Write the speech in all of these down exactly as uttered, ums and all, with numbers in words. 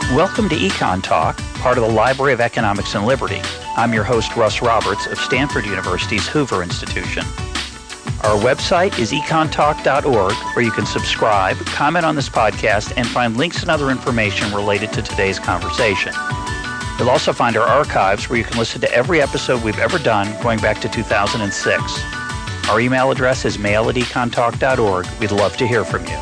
Welcome to Econ Talk, part of the Library of Economics and Liberty. I'm your host, Russ Roberts of Stanford University's Hoover Institution. Our website is econ talk dot org, where you can subscribe, comment on this podcast, and find links and other information related to today's conversation. You'll also find our archives, where you can listen to every episode we've ever done going back to two thousand six. Our email address is mail at econ talk dot org. We'd love to hear from you.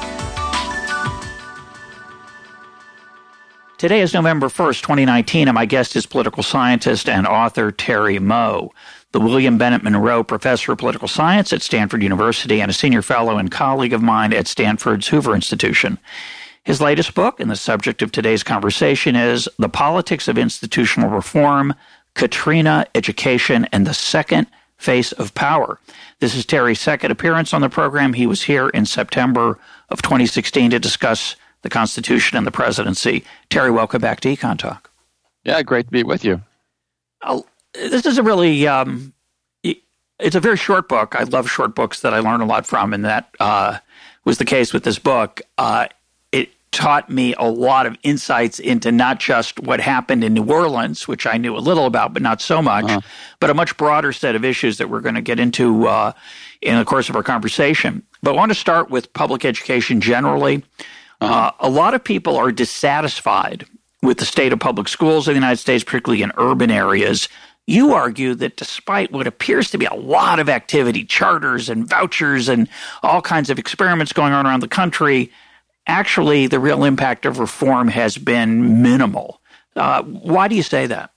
Today is November first, twenty nineteen, and my guest is political scientist and author Terry Moe, the William Bennett Monroe Professor of Political Science at Stanford University and a senior fellow and colleague of mine at Stanford's Hoover Institution. His latest book, and the subject of today's conversation, is The Politics of Institutional Reform, Katrina, Education, and the Second Face of Power. This is Terry's second appearance on the program. He was here in September of twenty sixteen to discuss the Constitution and the presidency. Terry, welcome back to Econ Talk. Yeah, great to be with you. Uh, this is a really, um, it's a very short book. I love short books that I learn a lot from, and that uh, was the case with this book. Uh, it taught me a lot of insights into not just what happened in New Orleans, which I knew a little about, but not so much, uh-huh. but a much broader set of issues that we're going to get into uh, in the course of our conversation. But I want to start with public education generally. Uh, a lot of people are dissatisfied with the state of public schools in the United States, particularly in urban areas. You argue that despite what appears to be a lot of activity, charters and vouchers and all kinds of experiments going on around the country, actually the real impact of reform has been minimal. Uh, why do you say that?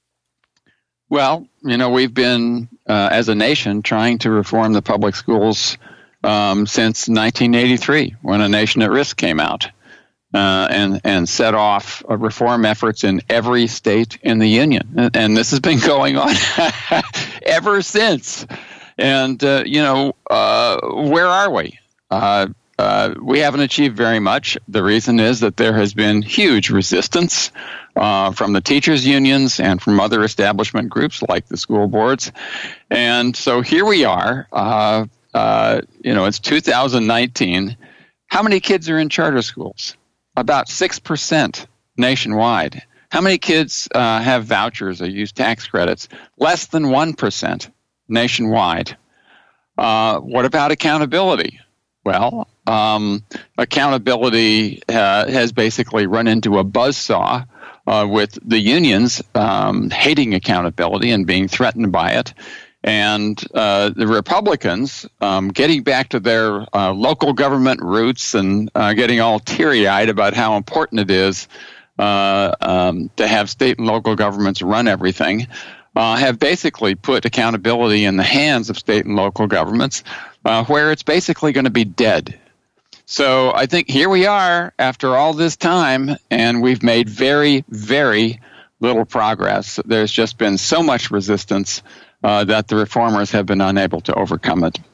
Well, you know, we've been, uh, as a nation, trying to reform the public schools Um, since nineteen eighty-three, when A Nation at Risk came out uh, and and set off uh, reform efforts in every state in the union, and, and this has been going on ever since. And uh, you know, uh, where are we? Uh, uh, we haven't achieved very much. The reason is that there has been huge resistance uh, from the teachers' unions and from other establishment groups like the school boards, and so here we are. Uh, Uh, you know, it's two thousand nineteen. How many kids are in charter schools? About six percent nationwide. How many kids uh, have vouchers or use tax credits? Less than one percent nationwide. Uh, what about accountability? Well, um, accountability uh, has basically run into a buzzsaw uh, with the unions um, hating accountability and being threatened by it. And uh, the Republicans, um, getting back to their uh, local government roots and uh, getting all teary-eyed about how important it is uh, um, to have state and local governments run everything, uh, have basically put accountability in the hands of state and local governments, uh, where it's basically going to be dead. So I think here we are after all this time, and we've made very, very little progress. There's just been so much resistance Uh, that the reformers have been unable to overcome it.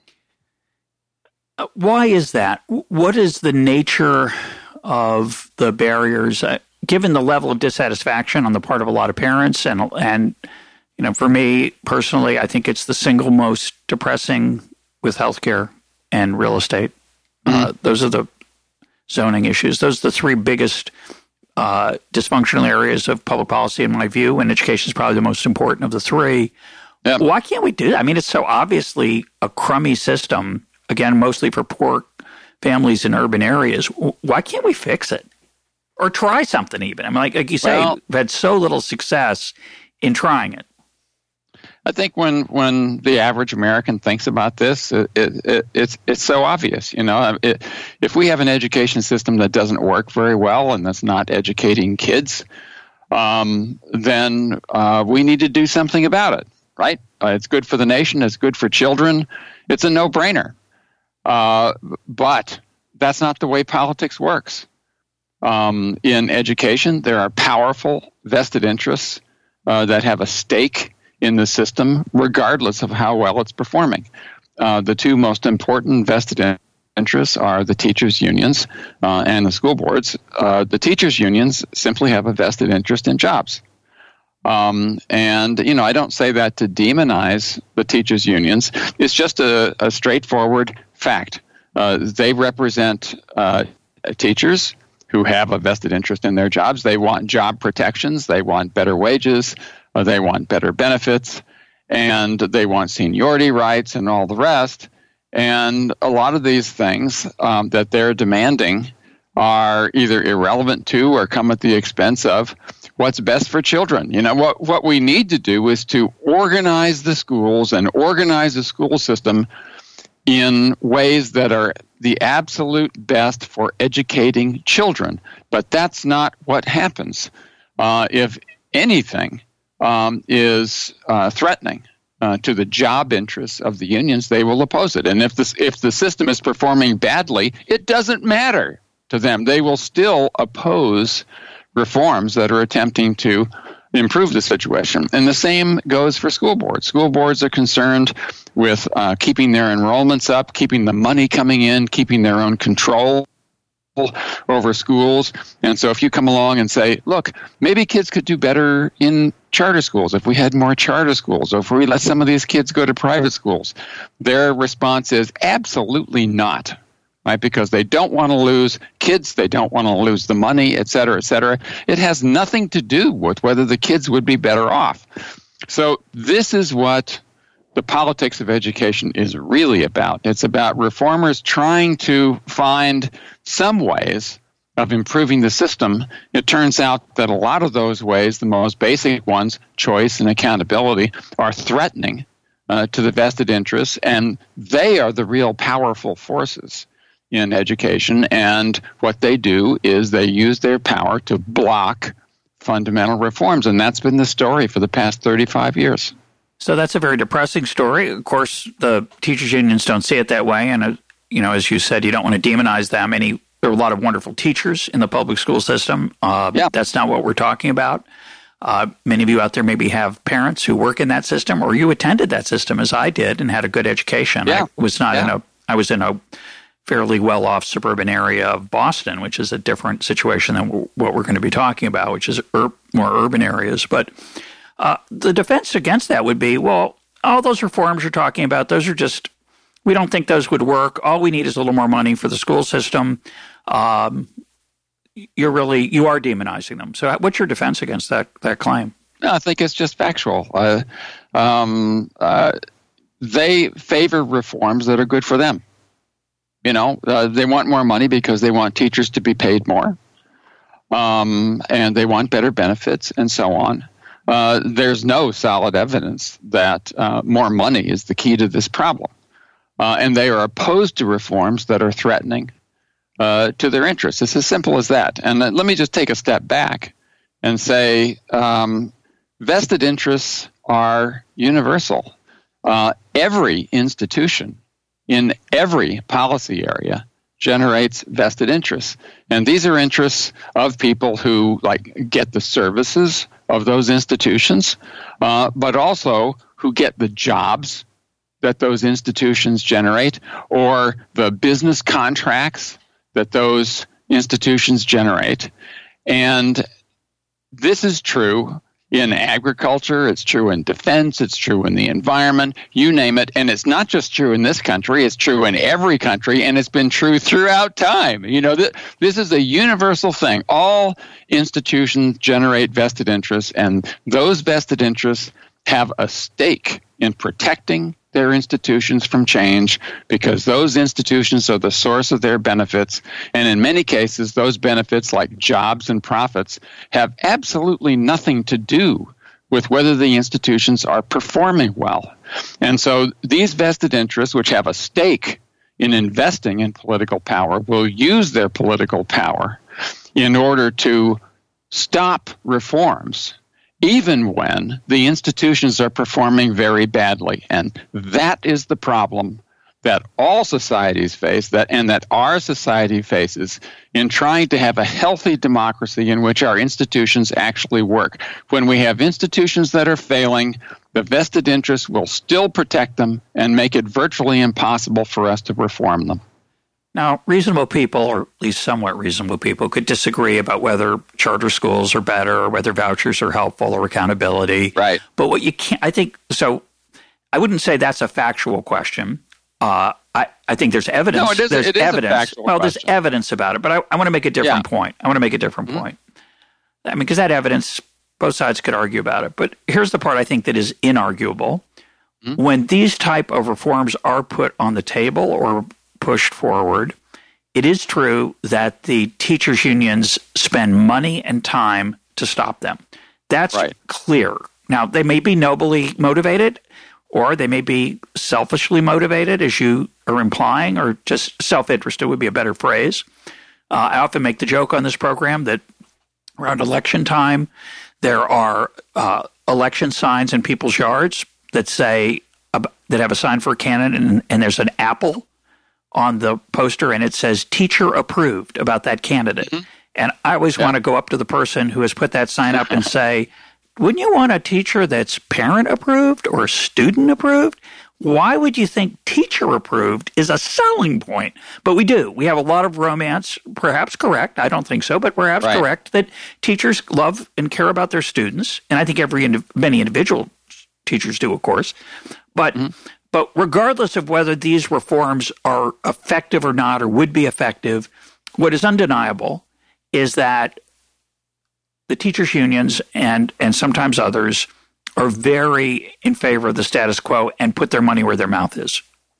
Uh, why is that? What is the nature of the barriers, uh, given the level of dissatisfaction on the part of a lot of parents? And, and you know, for me personally, I think it's the single most depressing with healthcare and real estate. Mm-hmm. Uh, those are the zoning issues. Those are the three biggest uh, dysfunctional areas of public policy, in my view, and education is probably the most important of the three. Yep. Why can't we do that? I mean, it's so obviously a crummy system, again, mostly for poor families in urban areas. Why can't we fix it? Or try something even? I mean, like, like you say, well, we've had so little success in trying it. I think when, when the average American thinks about this, it, it, it, it's it's so obvious. You know, it, if we have an education system that doesn't work very well and that's not educating kids, um, then uh, we need to do something about it. Right? Uh, it's good for the nation. It's good for children. It's a no-brainer. Uh, but that's not the way politics works. Um, in education, there are powerful vested interests uh, that have a stake in the system, regardless of how well it's performing. Uh, the two most important vested in- interests are the teachers' unions uh, and the school boards. Uh, the teachers' unions simply have a vested interest in jobs. Um, and, you know, I don't say that to demonize the teachers' unions. It's just a, a straightforward fact. Uh, they represent uh, teachers who have a vested interest in their jobs. They want job protections. They want better wages. Or they want better benefits. And they want seniority rights and all the rest. And a lot of these things um, that they're demanding are either irrelevant to or come at the expense of what's best for children. You know, what, what we need to do is to organize the schools and organize the school system in ways that are the absolute best for educating children. But that's not what happens. Uh, if anything um, is uh, threatening uh, to the job interests of the unions, they will oppose it. And if this, if the system is performing badly, it doesn't matter to them. They will still oppose reforms that are attempting to improve the situation. And the same goes for school boards. School boards are concerned with uh, keeping their enrollments up, keeping the money coming in, keeping their own control over schools. And so if you come along and say, look, maybe kids could do better in charter schools if we had more charter schools, or if we let some of these kids go to private schools, their response is absolutely not. Right, because they don't want to lose kids, they don't want to lose the money, et cetera, et cetera. It has nothing to do with whether the kids would be better off. So this is what the politics of education is really about. It's about reformers trying to find some ways of improving the system. It turns out that a lot of those ways, the most basic ones, choice and accountability, are threatening uh, to the vested interests, and they are the real powerful forces in education, and what they do is they use their power to block fundamental reforms, and that's been the story for the past thirty-five years. So that's a very depressing story. Of course, the teachers' unions don't see it that way, and uh, you know, as you said, you don't want to demonize them. Any there are a lot of wonderful teachers in the public school system. Uh, yeah. That's not what we're talking about. Uh, many of you out there maybe have parents who work in that system, or you attended that system as I did and had a good education. Yeah. I was not yeah. in a. I was in a fairly well-off suburban area of Boston, which is a different situation than w- what we're going to be talking about, which is ur- more urban areas. But uh, the defense against that would be, well, all those reforms you're talking about, those are just, we don't think those would work. All we need is a little more money for the school system. Um, you're really, you are demonizing them. So what's your defense against that, that claim? No, I think it's just factual. Uh, um, uh, they favor reforms that are good for them. You know, uh, they want more money because they want teachers to be paid more, um, and they want better benefits and so on. Uh, there's no solid evidence that uh, more money is the key to this problem. Uh, and they are opposed to reforms that are threatening uh, to their interests. It's as simple as that. And uh, let me just take a step back and say um, vested interests are universal. Uh, every institution in every policy area generates vested interests. And these are interests of people who like get the services of those institutions, uh, but also who get the jobs that those institutions generate, or the business contracts that those institutions generate. And this is true in agriculture, it's true in defense, it's true in the environment, you name it. And it's not just true in this country, it's true in every country, and it's been true throughout time. You know, th- this is a universal thing. All institutions generate vested interests, and those vested interests have a stake in protecting their institutions from change, because those institutions are the source of their benefits. And in many cases, those benefits, like jobs and profits, have absolutely nothing to do with whether the institutions are performing well. And so these vested interests, which have a stake in investing in political power, will use their political power in order to stop reforms, even when the institutions are performing very badly. And that is the problem that all societies face, that and that our society faces in trying to have a healthy democracy in which our institutions actually work. When we have institutions that are failing, the vested interests will still protect them and make it virtually impossible for us to reform them. Now, reasonable people, or at least somewhat reasonable people, could disagree about whether charter schools are better or whether vouchers are helpful or accountability. Right. But what you can't, I think, so I wouldn't say that's a factual question. Uh, I, I think there's evidence. No, it is, there's it is evidence. a factual well, question. There's evidence about it, but I, I want to make a different Yeah. point. I want to make a different Mm-hmm. point. I mean, because that evidence, both sides could argue about it. But here's the part I think that is inarguable. Mm-hmm. When these type of reforms are put on the table or pushed forward, it is true that the teachers' unions spend money and time to stop them. That's right. clear. Now, they may be nobly motivated, or they may be selfishly motivated, as you are implying, or just self-interested would be a better phrase. Uh, I often make the joke on this program that around election time, there are uh, election signs in people's yards that say uh, that have a sign for a candidate, and, and there's an apple on the poster, and it says "teacher approved" about that candidate. Mm-hmm. And I always yeah. want to go up to the person who has put that sign up and say, "Wouldn't you want a teacher that's parent approved or student approved? Why would you think teacher approved is a selling point?" But we do. We have a lot of romance, perhaps correct. I don't think so, but perhaps right. correct, that teachers love and care about their students. And I think every many individual teachers do, of course. But mm-hmm. but regardless of whether these reforms are effective or not, or would be effective, what is undeniable is that the teachers' unions and and sometimes others are very in favor of the status quo and put their money where their mouth is.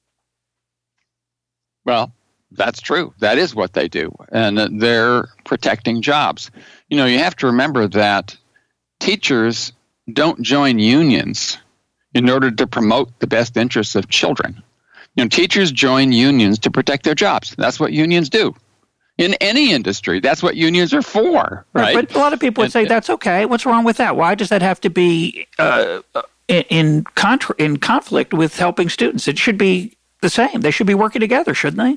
Well, that's true. That is what they do. And they're protecting jobs. You know, you have to remember that teachers don't join unions in order to promote the best interests of children. You know, teachers join unions to protect their jobs. That's what unions do. In any industry, that's what unions are for, right? But a lot of people would say, that's okay. What's wrong with that? Why does that have to be uh, in in, contra- in conflict with helping students? It should be the same. They should be working together, shouldn't they?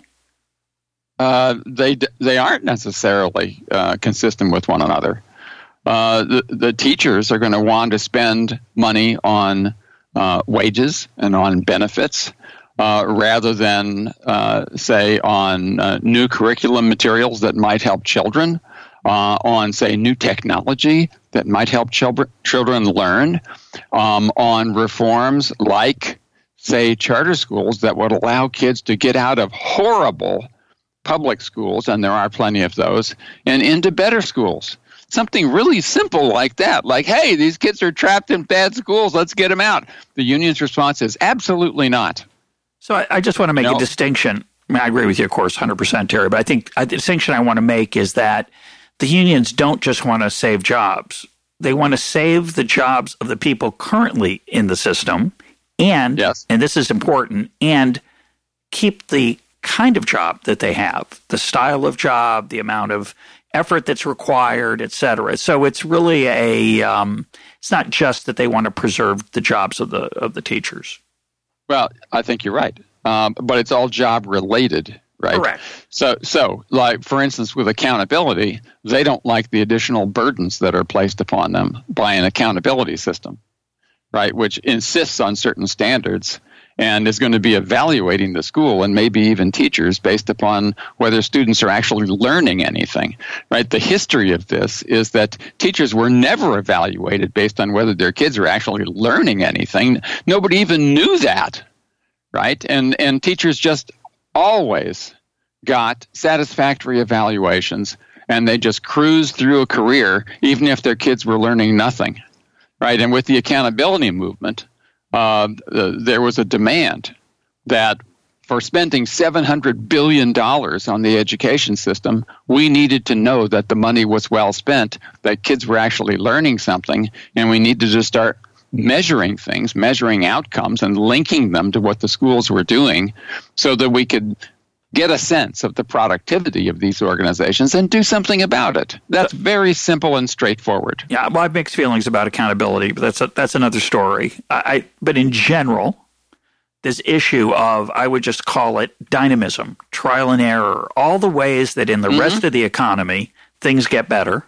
Uh, they they aren't necessarily uh, consistent with one another. Uh, the, the teachers are going to want to spend money on uh, wages and on benefits, Uh, rather than, uh, say, on uh, new curriculum materials that might help children, uh, on, say, new technology that might help children children learn, um, on reforms like, say, charter schools that would allow kids to get out of horrible public schools, and there are plenty of those, and into better schools. Something really simple like that, like, hey, these kids are trapped in bad schools, let's get them out. The union's response is absolutely not. So I, I just want to make no. a distinction. I mean, I agree with you, of course, one hundred percent, Terry, but I think uh, the distinction I want to make is that the unions don't just want to save jobs. They want to save the jobs of the people currently in the system and, yes. and this is important, and keep the kind of job that they have, the style of job, the amount of effort that's required, et cetera. So it's really a um, – it's not just that they want to preserve the jobs of the of the teachers. Well, I think you're right, um, but it's all job related, right? Correct. So, so, like for instance, with accountability, they don't like the additional burdens that are placed upon them by an accountability system, right? Which insists on certain standards and is going to be evaluating the school and maybe even teachers based upon whether students are actually learning anything, right? The history of this is that teachers were never evaluated based on whether their kids are actually learning anything. Nobody even knew that, right? And and teachers just always got satisfactory evaluations, and they just cruised through a career even if their kids were learning nothing, right? And with the accountability movement, Uh, uh, there was a demand that for spending seven hundred billion dollars on the education system, we needed to know that the money was well spent, that kids were actually learning something, and we needed to start measuring things, measuring outcomes, and linking them to what the schools were doing so that we could get a sense of the productivity of these organizations and do something about it. That's very simple and straightforward. Yeah, well, I have mixed feelings about accountability, but that's a, that's another story. I, I but in general, this issue of, I would just call it dynamism, trial and error, all the ways that in the mm-hmm. rest of the economy things get better.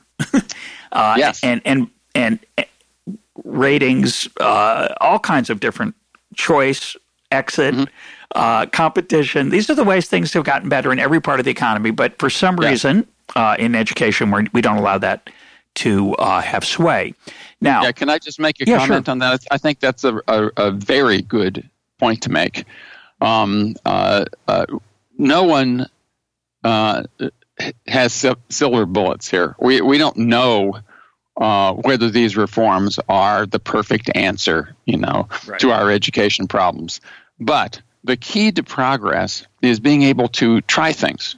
uh, yes, and and and ratings, uh, all kinds of different choice, exit. Mm-hmm. Uh, competition. These are the ways things have gotten better in every part of the economy. But for some yeah. reason, uh, in education, we're, we don't allow that to uh, have sway. Now, yeah, can I just make a yeah, comment sure. on that? I think that's a, a, a very good point to make. Um, uh, uh, no one uh, has sil- silver bullets here. We we don't know uh, whether these reforms are the perfect answer, you know, right. to our education problems. But the key to progress is being able to try things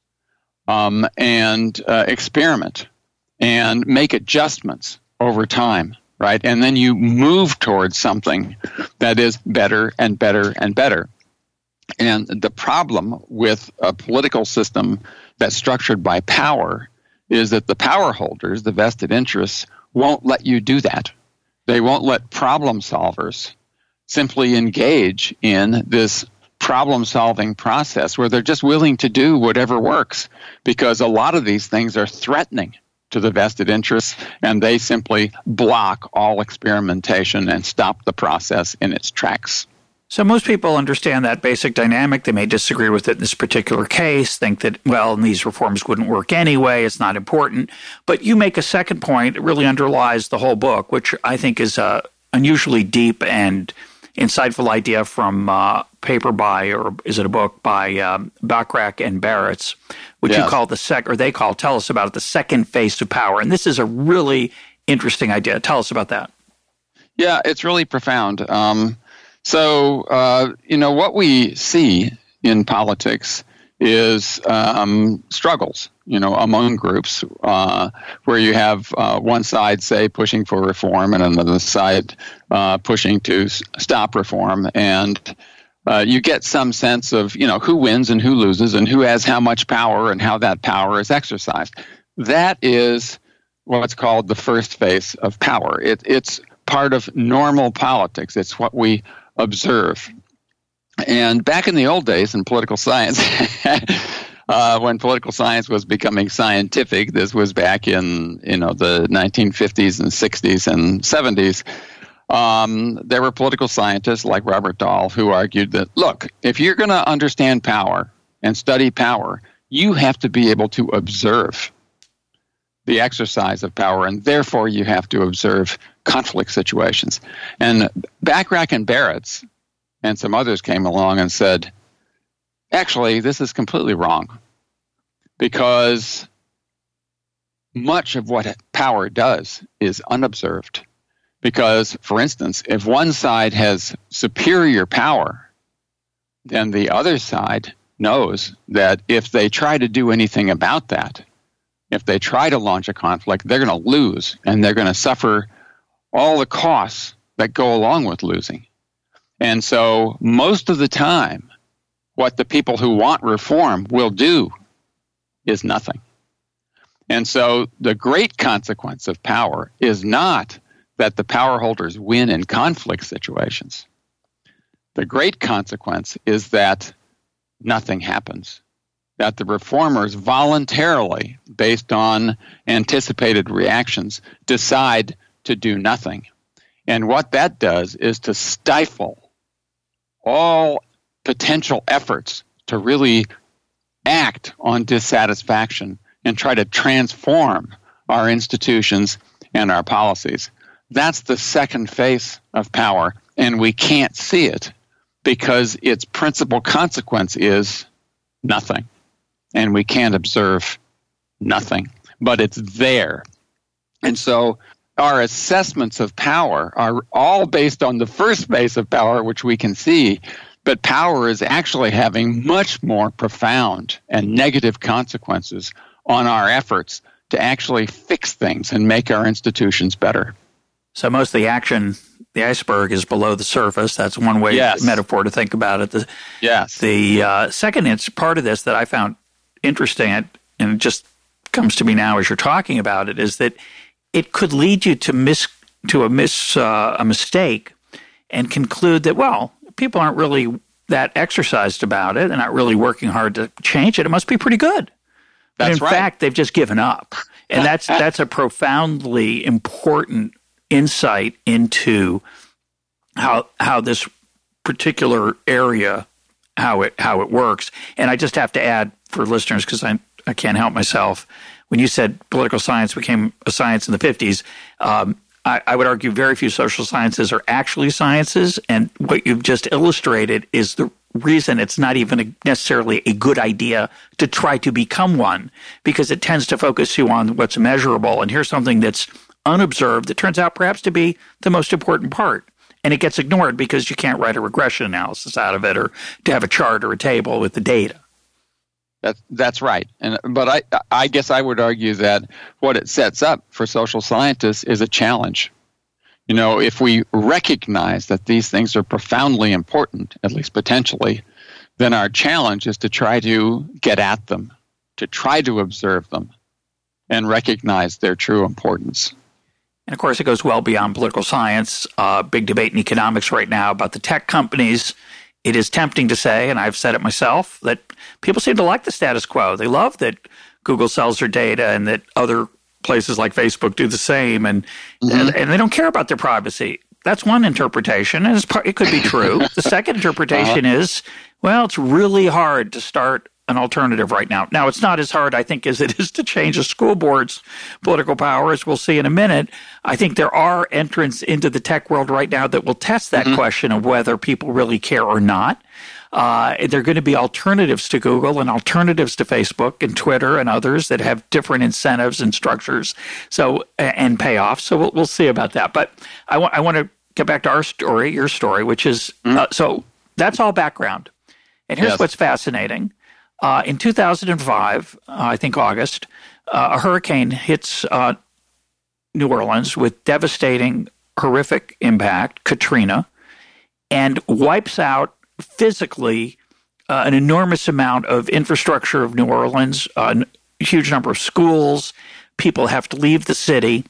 um, and uh, experiment and make adjustments over time, right? And then you move towards something that is better and better and better. And the problem with a political system that's structured by power is that the power holders, the vested interests, won't let you do that. They won't let problem solvers simply engage in this problem-solving process where they're just willing to do whatever works, because a lot of these things are threatening to the vested interests, and they simply block all experimentation and stop the process in its tracks. So most people understand that basic dynamic. They may disagree with it in this particular case, think that, well, these reforms wouldn't work anyway, it's not important. But you make a second point that really underlies the whole book, which I think is a unusually deep and insightful idea from uh, paper by, or is it a book by um, Bachrach and Baratz, which yes. you call the sec, or they call, tell us about it, the second face of power. And this is a really interesting idea. Tell us about that. Yeah, it's really profound. Um, so, uh, you know, what we see in politics is um, struggles, you know, among groups uh, where you have uh, one side, say, pushing for reform and another side uh, pushing to s- stop reform. And uh, you get some sense of, you know, who wins and who loses and who has how much power and how that power is exercised. That is what's called the first phase of power. It, it's part of normal politics. It's what we observe. And back in the old days in political science, uh, when political science was becoming scientific, this was back in, you know, the nineteen fifties and sixties and seventies, um, there were political scientists like Robert Dahl who argued that, look, if you're going to understand power and study power, you have to be able to observe the exercise of power, and therefore you have to observe conflict situations. And Bachrach and Baratz and some others came along and said, actually, this is completely wrong, because much of what power does is unobserved. Because, for instance, if one side has superior power, then the other side knows that if they try to do anything about that, if they try to launch a conflict, they're going to lose, and they're going to suffer all the costs that go along with losing. And so most of the time, what the people who want reform will do is nothing. And so the great consequence of power is not that the power holders win in conflict situations. The great consequence is that nothing happens, that the reformers voluntarily, based on anticipated reactions, decide to do nothing. And what that does is to stifle all potential efforts to really act on dissatisfaction and try to transform our institutions and our policies. That's the second phase of power, and we can't see it because its principal consequence is nothing, and we can't observe nothing, but it's there. And so our assessments of power are all based on the first phase of power, which we can see, but power is actually having much more profound and negative consequences on our efforts to actually fix things and make our institutions better. So most of the action, the iceberg, is below the surface. That's one way, yes. metaphor to think about it. The, yes. The uh, second part of this that I found interesting, and it just comes to me now as you're talking about it, is that it could lead you to miss to a miss uh, a mistake and conclude that, well, people aren't really that exercised about it. They're not really working hard to change it. It must be pretty good. But That's in right. fact, they've just given up. And that's that's a profoundly important insight into how how this particular area, how it how it works. And I just have to add for listeners, because I I can't help myself, when you said political science became a science in the fifties, um, I, I would argue very few social sciences are actually sciences, and what you've just illustrated is the reason it's not even a, necessarily a good idea to try to become one, because it tends to focus you on what's measurable. And here's something that's unobserved that turns out perhaps to be the most important part. And it gets ignored because you can't write a regression analysis out of it or to have a chart or a table with the data. That's that's right. And but I I guess I would argue that what it sets up for social scientists is a challenge. You know, if we recognize that these things are profoundly important, at least potentially, then our challenge is to try to get at them, to try to observe them, and recognize their true importance. And, of course, it goes well beyond political science. Uh, big debate in economics right now about the tech companies. It is tempting to say, and I've said it myself, that people seem to like the status quo. They love that Google sells their data and that other places like Facebook do the same, and mm-hmm. and, and they don't care about their privacy. That's one interpretation, and it's part, it could be true. The second interpretation uh-huh. is, well, it's really hard to start an alternative right now. Now, it's not as hard, I think, as it is to change a school board's political power, as we'll see in a minute. I think there are entrants into the tech world right now that will test that mm-hmm. question of whether people really care or not. Uh, there are going to be alternatives to Google and alternatives to Facebook and Twitter and others that have different incentives and structures so and payoffs. So we'll, we'll see about that. But I, wa- I want to get back to our story, your story, which is mm-hmm. uh, so that's all background. And here's yes. what's fascinating. Uh, in two thousand five, uh, I think August, uh, a hurricane hits uh, New Orleans with devastating, horrific impact, Katrina, and wipes out physically uh, an enormous amount of infrastructure of New Orleans, uh, a huge number of schools. People have to leave the city,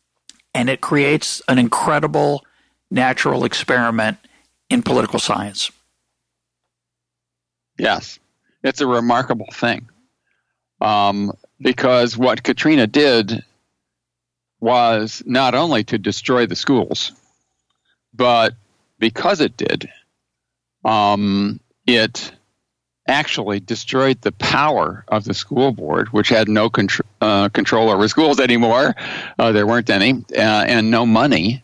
and it creates an incredible natural experiment in political science. Yes. It's a remarkable thing um, because what Katrina did was not only to destroy the schools, but because it did, um, it actually destroyed the power of the school board, which had no contr- uh, control over schools anymore. Uh, there weren't any, uh, and no money.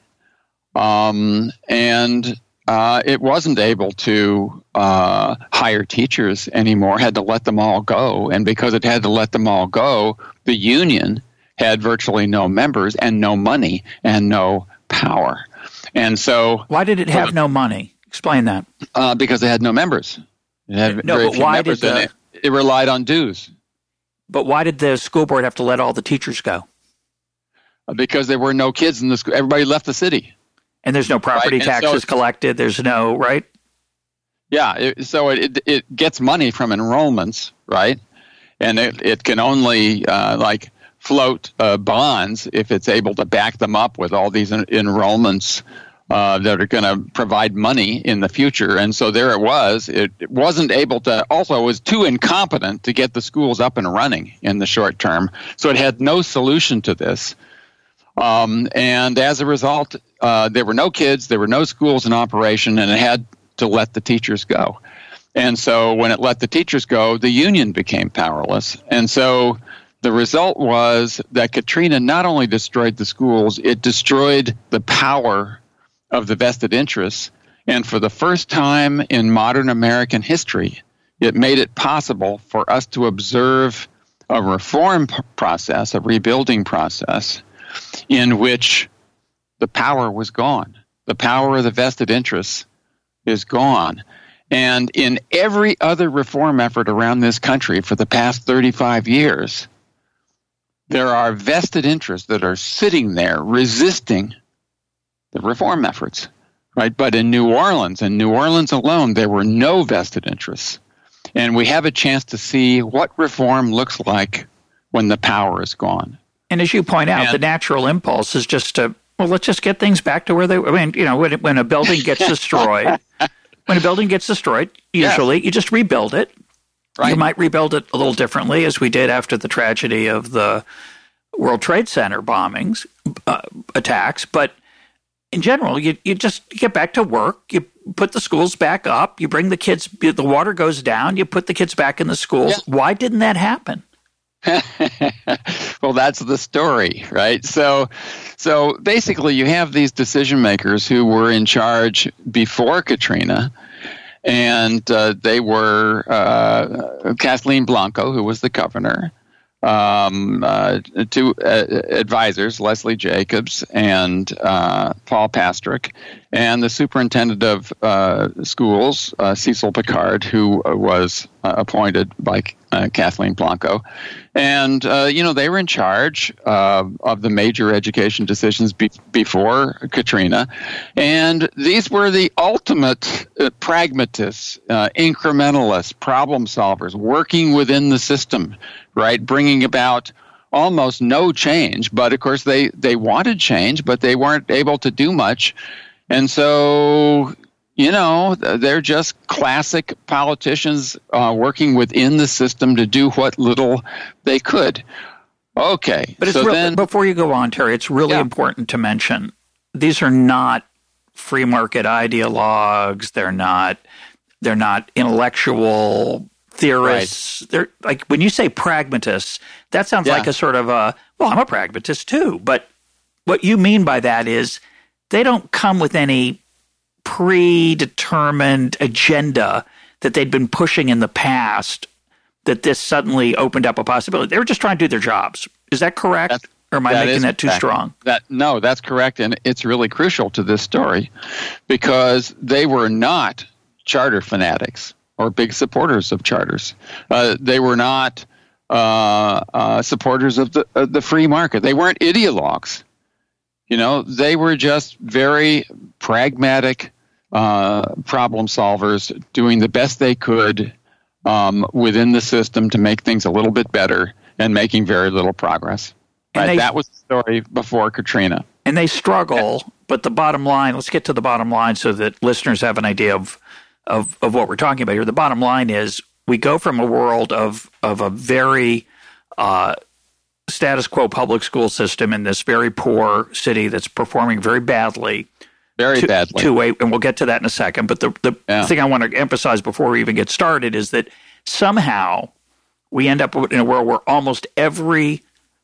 Um, and Uh, it wasn't able to uh, hire teachers anymore, had to let them all go. And because it had to let them all go, the union had virtually no members and no money and no power. And so... Why did it have uh, no money? Explain that. Uh, because it had no members. It had no, very but few why members, did the, and it, it relied on dues. But why did the school board have to let all the teachers go? Because there were no kids in the school. Everybody left the city. And there's no property right. taxes so, collected. There's no, right? Yeah. It, so it, it it gets money from enrollments, right? And it, it can only uh, like float uh, bonds if it's able to back them up with all these en- enrollments uh, that are going to provide money in the future. And so there it was. It, it wasn't able to, also was too incompetent to get the schools up and running in the short term. So it had no solution to this. Um, and as a result, uh, there were no kids, there were no schools in operation, and it had to let the teachers go. And so when it let the teachers go, the union became powerless. And so the result was that Katrina not only destroyed the schools, it destroyed the power of the vested interests. And for the first time in modern American history, it made it possible for us to observe a reform p- process, a rebuilding process, in which the power was gone. The power of the vested interests is gone. And in every other reform effort around this country for the past thirty-five years, there are vested interests that are sitting there resisting the reform efforts, right? But in New Orleans, in New Orleans alone, there were no vested interests. And we have a chance to see what reform looks like when the power is gone. And as you point out, and, the natural impulse is just to, well, let's just get things back to where they, I mean, you know, when, when a building gets destroyed, when a building gets destroyed, usually yes. you just rebuild it. Right. You might rebuild it a little differently, as we did after the tragedy of the World Trade Center bombings, uh, attacks. But in general, you, you just get back to work. You put the schools back up. You bring the kids, the water goes down. You put the kids back in the schools. Yeah. Why didn't that happen? Well, that's the story, right? So, so basically, you have these decision makers who were in charge before Katrina, and uh, they were uh, Kathleen Blanco, who was the governor, um, uh, two uh, advisors, Leslie Jacobs and uh, Paul Pastrick, and the superintendent of uh, schools, uh, Cecil Picard, who was uh, appointed by uh, Kathleen Blanco. And, uh, you know, they were in charge uh, of the major education decisions be- before Katrina. And these were the ultimate uh, pragmatists, uh, incrementalists, problem solvers, working within the system, right, bringing about almost no change. But, of course, they, they wanted change, but they weren't able to do much. And so, you know, they're just classic politicians uh, working within the system to do what little they could. Okay. But it's so real, then, before you go on, Terry, it's really yeah. important to mention these are not free market ideologues. They're not. They're not intellectual theorists. Right. They're like when you say pragmatists, that sounds yeah. like a sort of a well, I'm a pragmatist too. But what you mean by that is they don't come with any predetermined agenda that they'd been pushing in the past that this suddenly opened up a possibility. They were just trying to do their jobs. Is that correct? That's, or am I that making that too correct. strong? That, no, that's correct. And it's really crucial to this story because they were not charter fanatics or big supporters of charters. Uh, they were not uh, uh, supporters of the, of the free market. They weren't ideologues. You know, they were just very pragmatic uh, problem solvers doing the best they could um, within the system to make things a little bit better and making very little progress. Right? They, that was the story before Katrina. And they struggle, yeah. but the bottom line, let's get to the bottom line so that listeners have an idea of, of, of what we're talking about here. The bottom line is we go from a world of, of a very uh, status quo public school system in this very poor city that's performing very badly. Very to, badly. To a, and we'll get to that in a second. But the, the yeah. thing I want to emphasize before we even get started is that somehow we end up in a world where almost every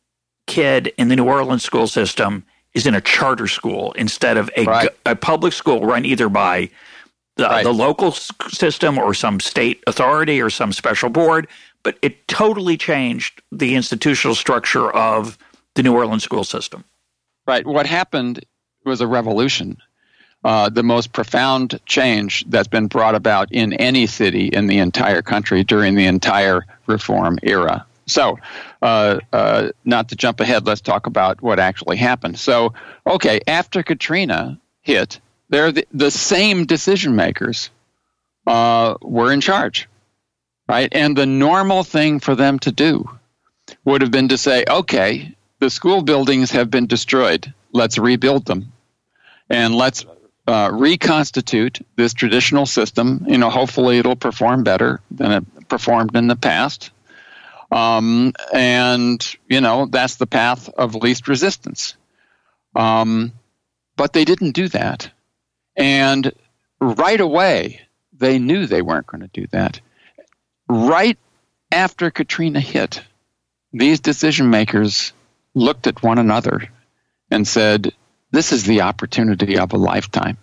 kid in the New Orleans school system is in a charter school instead of a, right. a public school run either by the, right. the local system or some state authority or some special board. But it totally changed the institutional structure of the New Orleans school system. Right. What happened was a revolution, uh, the most profound change that's been brought about in any city in the entire country during the entire reform era. So, uh, uh, not to jump ahead, let's talk about what actually happened. So, okay, after Katrina hit, they're the, the same decision makers uh, were in charge. Right? And the normal thing for them to do would have been to say, okay, the school buildings have been destroyed. Let's rebuild them. And let's uh, reconstitute this traditional system. You know, hopefully it'll perform better than it performed in the past. Um, and, you know, that's the path of least resistance. Um, but they didn't do that. And right away, they knew they weren't going to do that. Right after Katrina hit, these decision makers looked at one another and said, this is the opportunity of a lifetime.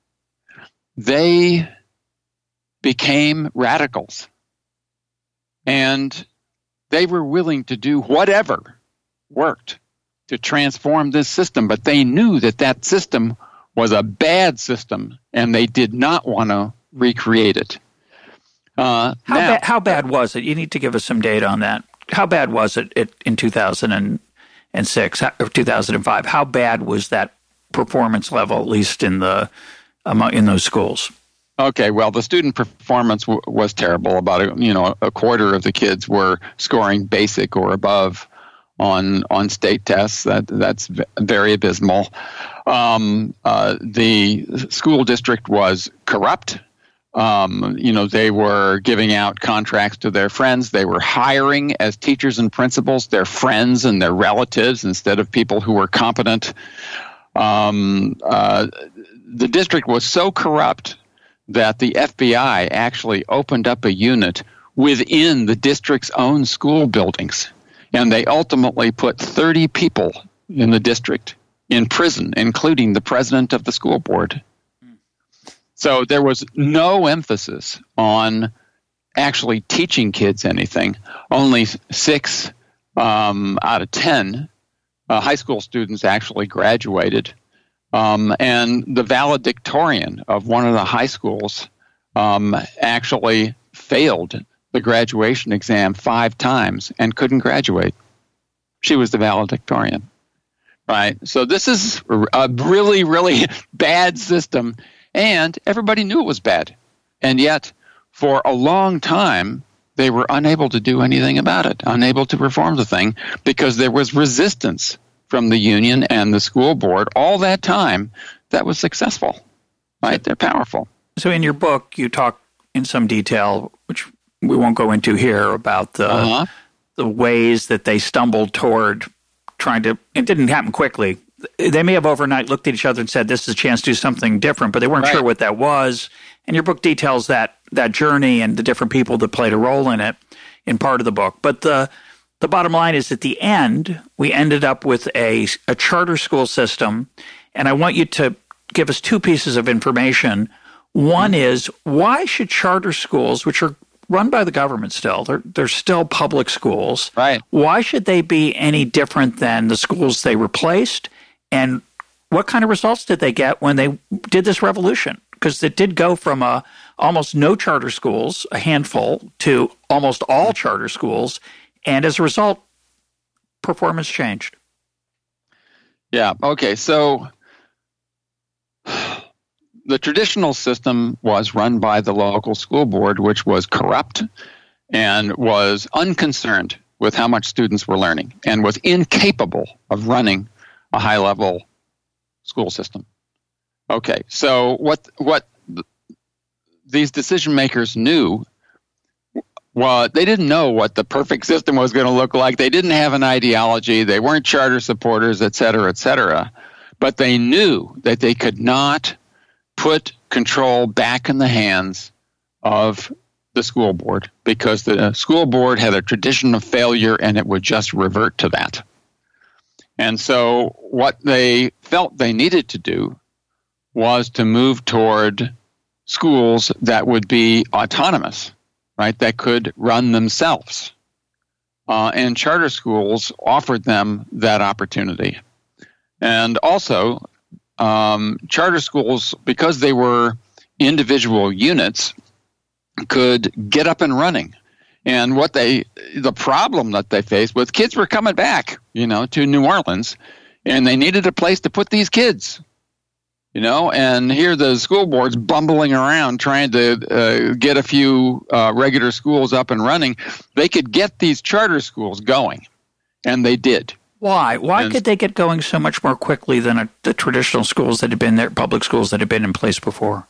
They became radicals. And they were willing to do whatever worked to transform this system. But they knew that that system was a bad system, and they did not want to recreate it. Uh, how, now, ba- how bad was it? You need to give us some data on that. How bad was it, it in two thousand six or two thousand five? How bad was that performance level, at least in the among, in those schools? Okay, well, the student performance w- was terrible. About a, you know a quarter of the kids were scoring basic or above on on state tests. That that's v- very abysmal. Um, uh, the school district was corrupt. Um, you know, they were giving out contracts to their friends. They were hiring as teachers and principals their friends and their relatives instead of people who were competent. Um, uh, the district was so corrupt that the F B I actually opened up a unit within the district's own school buildings And they ultimately put thirty people in the district in prison, including the president of the school board. So there was no emphasis on actually teaching kids anything. Only six um, out of ten uh, high school students actually graduated. Um, and the valedictorian of one of the high schools um, actually failed the graduation exam five times and couldn't graduate. She was the valedictorian, right? So this is a really, really bad system, and everybody knew it was bad. And yet, for a long time, they were unable to do anything about it, unable to reform the thing, because there was resistance from the union and the school board all that time that was successful, right? They're powerful. So in your book, you talk in some detail, which we won't go into here, about the uh-huh. the ways that they stumbled toward trying to – it didn't happen quickly. They may have overnight looked at each other and said, this is a chance to do something different, but they weren't right. sure what that was. And your book details that that journey and the different people that played a role in it in part of the book. But the the bottom line is, at the end, we ended up with a, a charter school system, and I want you to give us two pieces of information. One is, why should charter schools, which are run by the government still, they're, they're still public schools, right? Why should they be any different than the schools they replaced? And what kind of results did they get when they did this revolution? Because it did go from a, almost no charter schools, a handful, to almost all charter schools. And as a result, performance changed. Yeah. Okay. So the traditional system was run by the local school board, which was corrupt and was unconcerned with how much students were learning and was incapable of running a high-level school system. Okay. So what what th- these decision makers knew, well, they didn't know what the perfect system was going to look like. They didn't have an ideology. They weren't charter supporters, et cetera, et cetera. But they knew that they could not put control back in the hands of the school board, because the school board had a tradition of failure and it would just revert to that. And so what they felt they needed to do was to move toward schools that would be autonomous, right, that could run themselves. Uh, and charter schools offered them that opportunity. And also, um, charter schools, because they were individual units, could get up and running. And what they, the problem that they faced was kids were coming back, you know, to New Orleans, and they needed a place to put these kids. You know, and here the school board's bumbling around trying to uh, get a few uh, regular schools up and running. They could get these charter schools going, and they did. Why? Why and, could they get going so much more quickly than a, the traditional schools that had been there, public schools that had been in place before?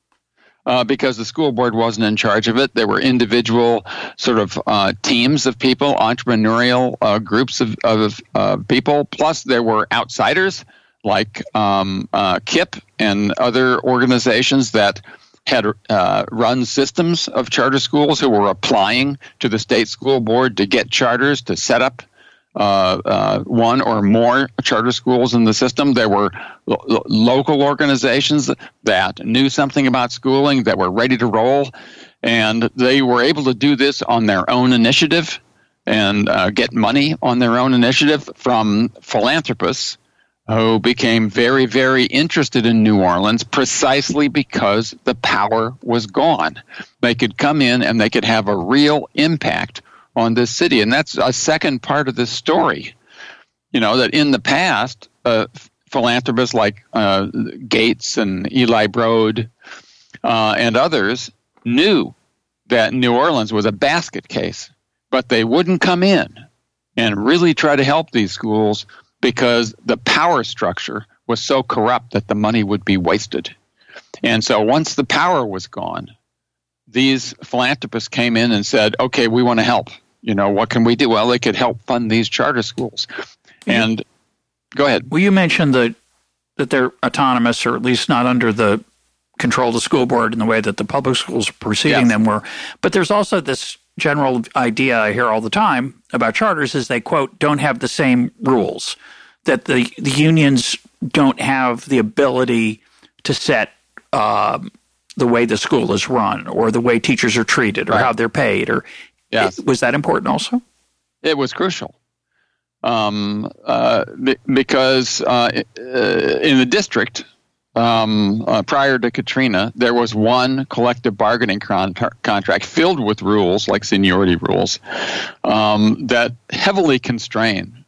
Uh, because the school board wasn't in charge of it. There were individual sort of uh, teams of people, entrepreneurial uh, groups of, of uh, people, plus there were outsiders like um, uh, K I P and other organizations that had uh, run systems of charter schools who were applying to the state school board to get charters to set up uh, uh, one or more charter schools in the system. There were lo- local organizations that knew something about schooling that were ready to roll, and they were able to do this on their own initiative and uh, get money on their own initiative from philanthropists who became very, very interested in New Orleans precisely because the power was gone. They could come in and they could have a real impact on this city. And that's a second part of this story. You know, that in the past, uh, philanthropists like uh, Gates and Eli Broad uh, and others knew that New Orleans was a basket case, but they wouldn't come in and really try to help these schools because the power structure was so corrupt that the money would be wasted. And so once the power was gone, these philanthropists came in and said, okay, we want to help. You know, what can we do? Well, they could help fund these charter schools. And mm-hmm. Go ahead. Well, you mentioned the, that they're autonomous, or at least not under the control of the school board in the way that the public schools preceding yes. them were. But there's also this general idea I hear all the time about charters is they, quote, don't have the same rules, that the, the unions don't have the ability to set um, the way the school is run or the way teachers are treated or right. how they're paid. Or yes. Was that important also? It was crucial. Um, uh, because uh, in the district, um, uh, prior to Katrina, there was one collective bargaining con- contract filled with rules, like seniority rules, um, that heavily constrain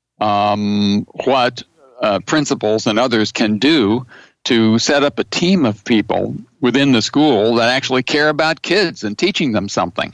um, what uh, principals and others can do to set up a team of people within the school that actually care about kids and teaching them something.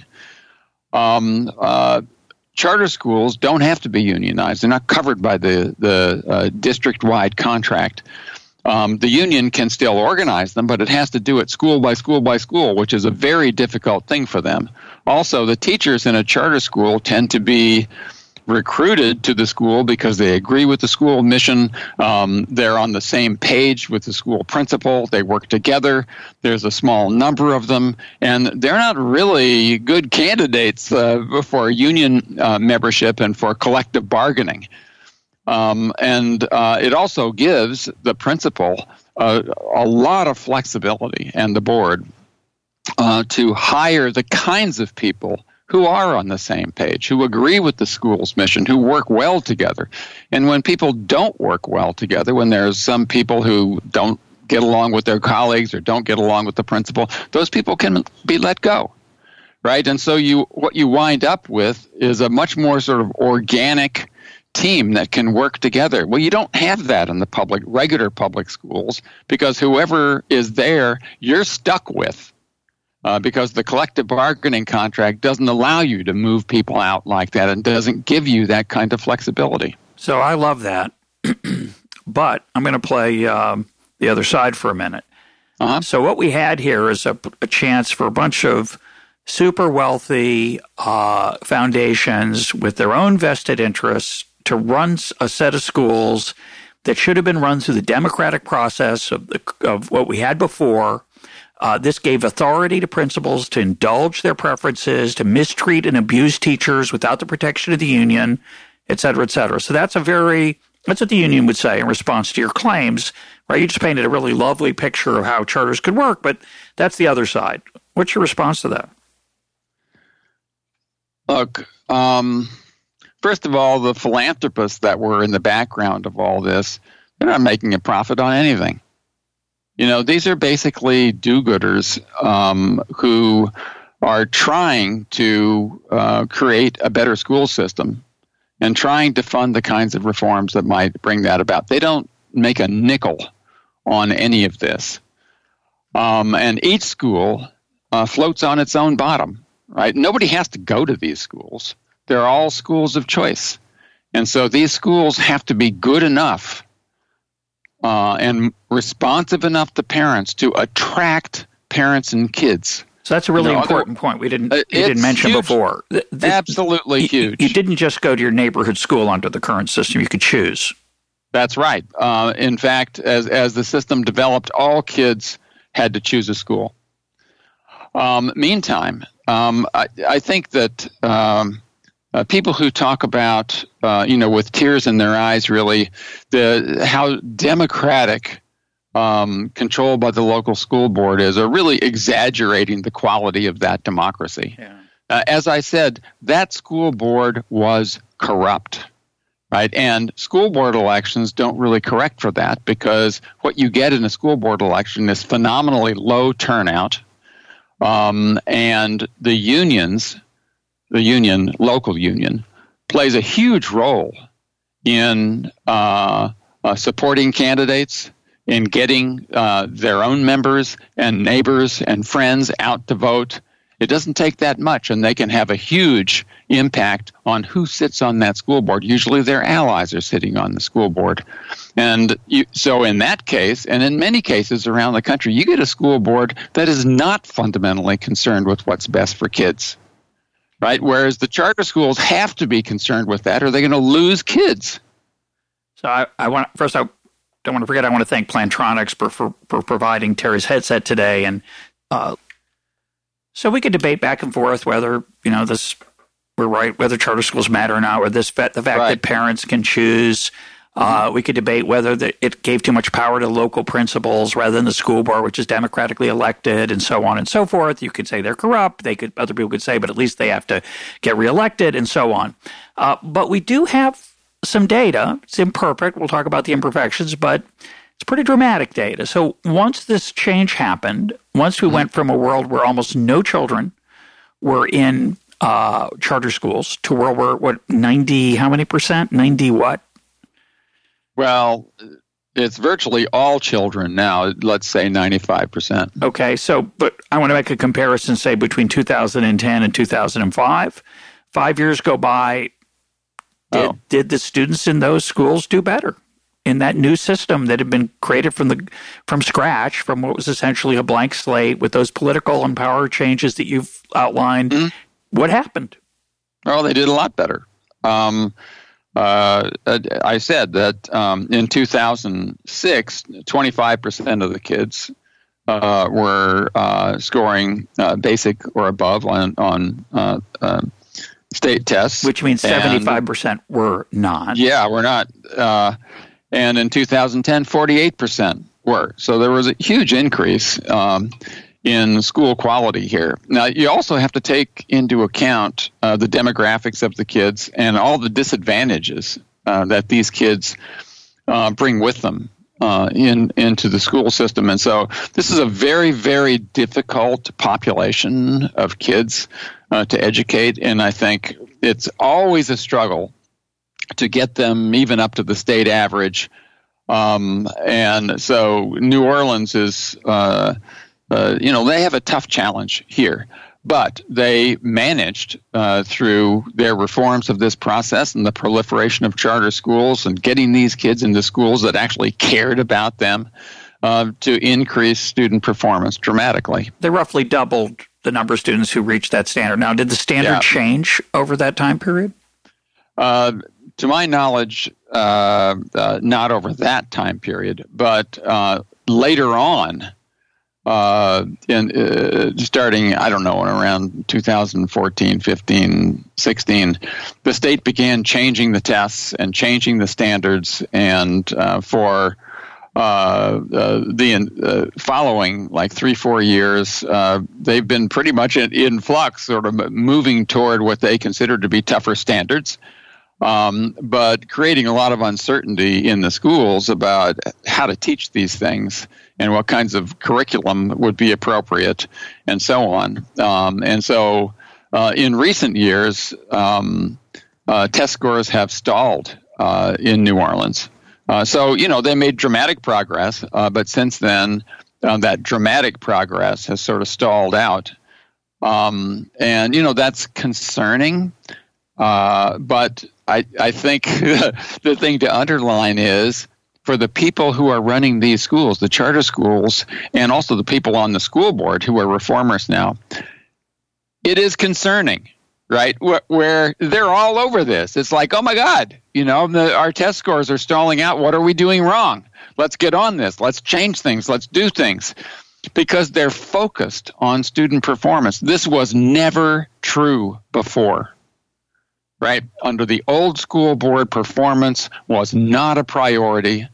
Um, uh, Charter schools don't have to be unionized. They're not covered by the, the uh, district-wide contract. Um, the union can still organize them, but it has to do it school by school by school, which is a very difficult thing for them. Also, the teachers in a charter school tend to be recruited to the school because they agree with the school mission. Um, they're on the same page with the school principal. They work together. There's a small number of them, and they're not really good candidates uh, for union uh, membership and for collective bargaining. Um, and uh, it also gives the principal uh, a lot of flexibility and the board uh, to hire the kinds of people who are on the same page, who agree with the school's mission, who work well together. And when people don't work well together, when there's some people who don't get along with their colleagues or don't get along with the principal, those people can be let go, right? And so you, what you wind up with is a much more sort of organic team that can work together. Well, you don't have that in the public, regular public schools, because whoever is there, you're stuck with. Uh, because the collective bargaining contract doesn't allow you to move people out like that and doesn't give you that kind of flexibility. So I love that. But I'm going to play um, the other side for a minute. Uh-huh. So what we had here is a, a chance for a bunch of super wealthy uh, foundations with their own vested interests to run a set of schools that should have been run through the democratic process of, the, of what we had before. Uh, this gave authority to principals to indulge their preferences, to mistreat and abuse teachers without the protection of the union, et cetera, et cetera. So that's a very, that's what the union would say in response to your claims, right? You just painted a really lovely picture of how charters could work, but that's the other side. What's your response to that? Look, um, first of all, the philanthropists that were in the background of all this, they're not making a profit on anything. You know, these are basically do-gooders um, who are trying to uh, create a better school system and trying to fund the kinds of reforms that might bring that about. They don't make a nickel on any of this. Um, and each school uh, floats on its own bottom, right? Nobody has to go to these schools. They're all schools of choice. And so these schools have to be good enough Uh, and responsive enough to parents to attract parents and kids. So that's a really you know, important other, point we didn't, you didn't mention huge, before. The, the, absolutely you, huge. You didn't just go to your neighborhood school under the current system. You could choose. That's right. Uh, in fact, as, as the system developed, all kids had to choose a school. Um, meantime, um, I, I think that um, Uh, people who talk about, uh, you know, with tears in their eyes, really, the how democratic um, control by the local school board is, are really exaggerating the quality of that democracy. Yeah. Uh, as I said, that school board was corrupt, right? And school board elections don't really correct for that, because what you get in a school board election is phenomenally low turnout, um, and the unions. The union, local union, plays a huge role in uh, uh, supporting candidates, in getting uh, their own members and neighbors and friends out to vote. It doesn't take that much, and they can have a huge impact on who sits on that school board. Usually their allies are sitting on the school board. And you, so in that case, and in many cases around the country, you get a school board that is not fundamentally concerned with what's best for kids. Right, whereas the charter schools have to be concerned with that, or they're going to lose kids. So I, I want first, I don't want to forget, I want to thank Plantronics for, for, for providing Terry's headset today. And uh, So we could debate back and forth whether, you know, this we're right, whether charter schools matter or not, or this the fact right. that parents can choose. Uh, we could debate whether the, it gave too much power to local principals rather than the school board, which is democratically elected, and so on and so forth. You could say they're corrupt. They could, other people could say, but at least they have to get reelected, and so on. Uh, but we do have some data. It's imperfect. We'll talk about the imperfections, but it's pretty dramatic data. So once this change happened, once we mm-hmm. went from a world where almost no children were in uh, charter schools to where we're, what, ninety, how many percent? ninety what? Well, it's virtually all children now, let's say ninety-five percent. Okay, so, but I want to make a comparison, say, between two thousand ten and two thousand five. Five years go by. Did, oh. did the students in those schools do better in that new system that had been created from the from scratch, from what was essentially a blank slate with those political and power changes that you've outlined? Mm-hmm. What happened? Well, they did a lot better. Um Uh, I said that um, in two thousand six, twenty-five percent of the kids uh, were uh, scoring uh, basic or above on on uh, uh, state tests, which means seventy-five percent and, were not. Yeah, we're not. Uh, and in two thousand ten, forty-eight percent were. So there was a huge increase um, in school quality here. Now, you also have to take into account uh, the demographics of the kids and all the disadvantages uh, that these kids uh, bring with them uh, in into the school system. And so this is a very, very difficult population of kids uh, to educate, and I think it's always a struggle to get them even up to the state average. Um, and so New Orleans is... Uh, Uh, you know, they have a tough challenge here, but they managed uh, through their reforms of this process and the proliferation of charter schools and getting these kids into schools that actually cared about them uh, to increase student performance dramatically. They roughly doubled the number of students who reached that standard. Now, did the standard yeah. change over that time period? Uh, to my knowledge, uh, uh, not over that time period, but uh, later on, Uh, in, uh, starting, I don't know, around two thousand fourteen, fifteen, sixteen, the state began changing the tests and changing the standards. And uh, for uh, uh, the uh, following, like three, four years, uh, they've been pretty much in, in flux, sort of moving toward what they consider to be tougher standards, um, but creating a lot of uncertainty in the schools about how to teach these things and what kinds of curriculum would be appropriate, and so on. Um, and so uh, in recent years, um, uh, test scores have stalled uh, in New Orleans. Uh, so, you know, they made dramatic progress, uh, but since then, uh, that dramatic progress has sort of stalled out. Um, and, you know, that's concerning. Uh, but I, I think the thing to underline is, for the people who are running these schools, the charter schools, and also the people on the school board who are reformers now, it is concerning, right? Where, where they're all over this. It's like, oh my God, you know, the, our test scores are stalling out. What are we doing wrong? Let's get on this. Let's change things. Let's do things. Because they're focused on student performance. This was never true before. Right? Under the old school board, performance was not a priority,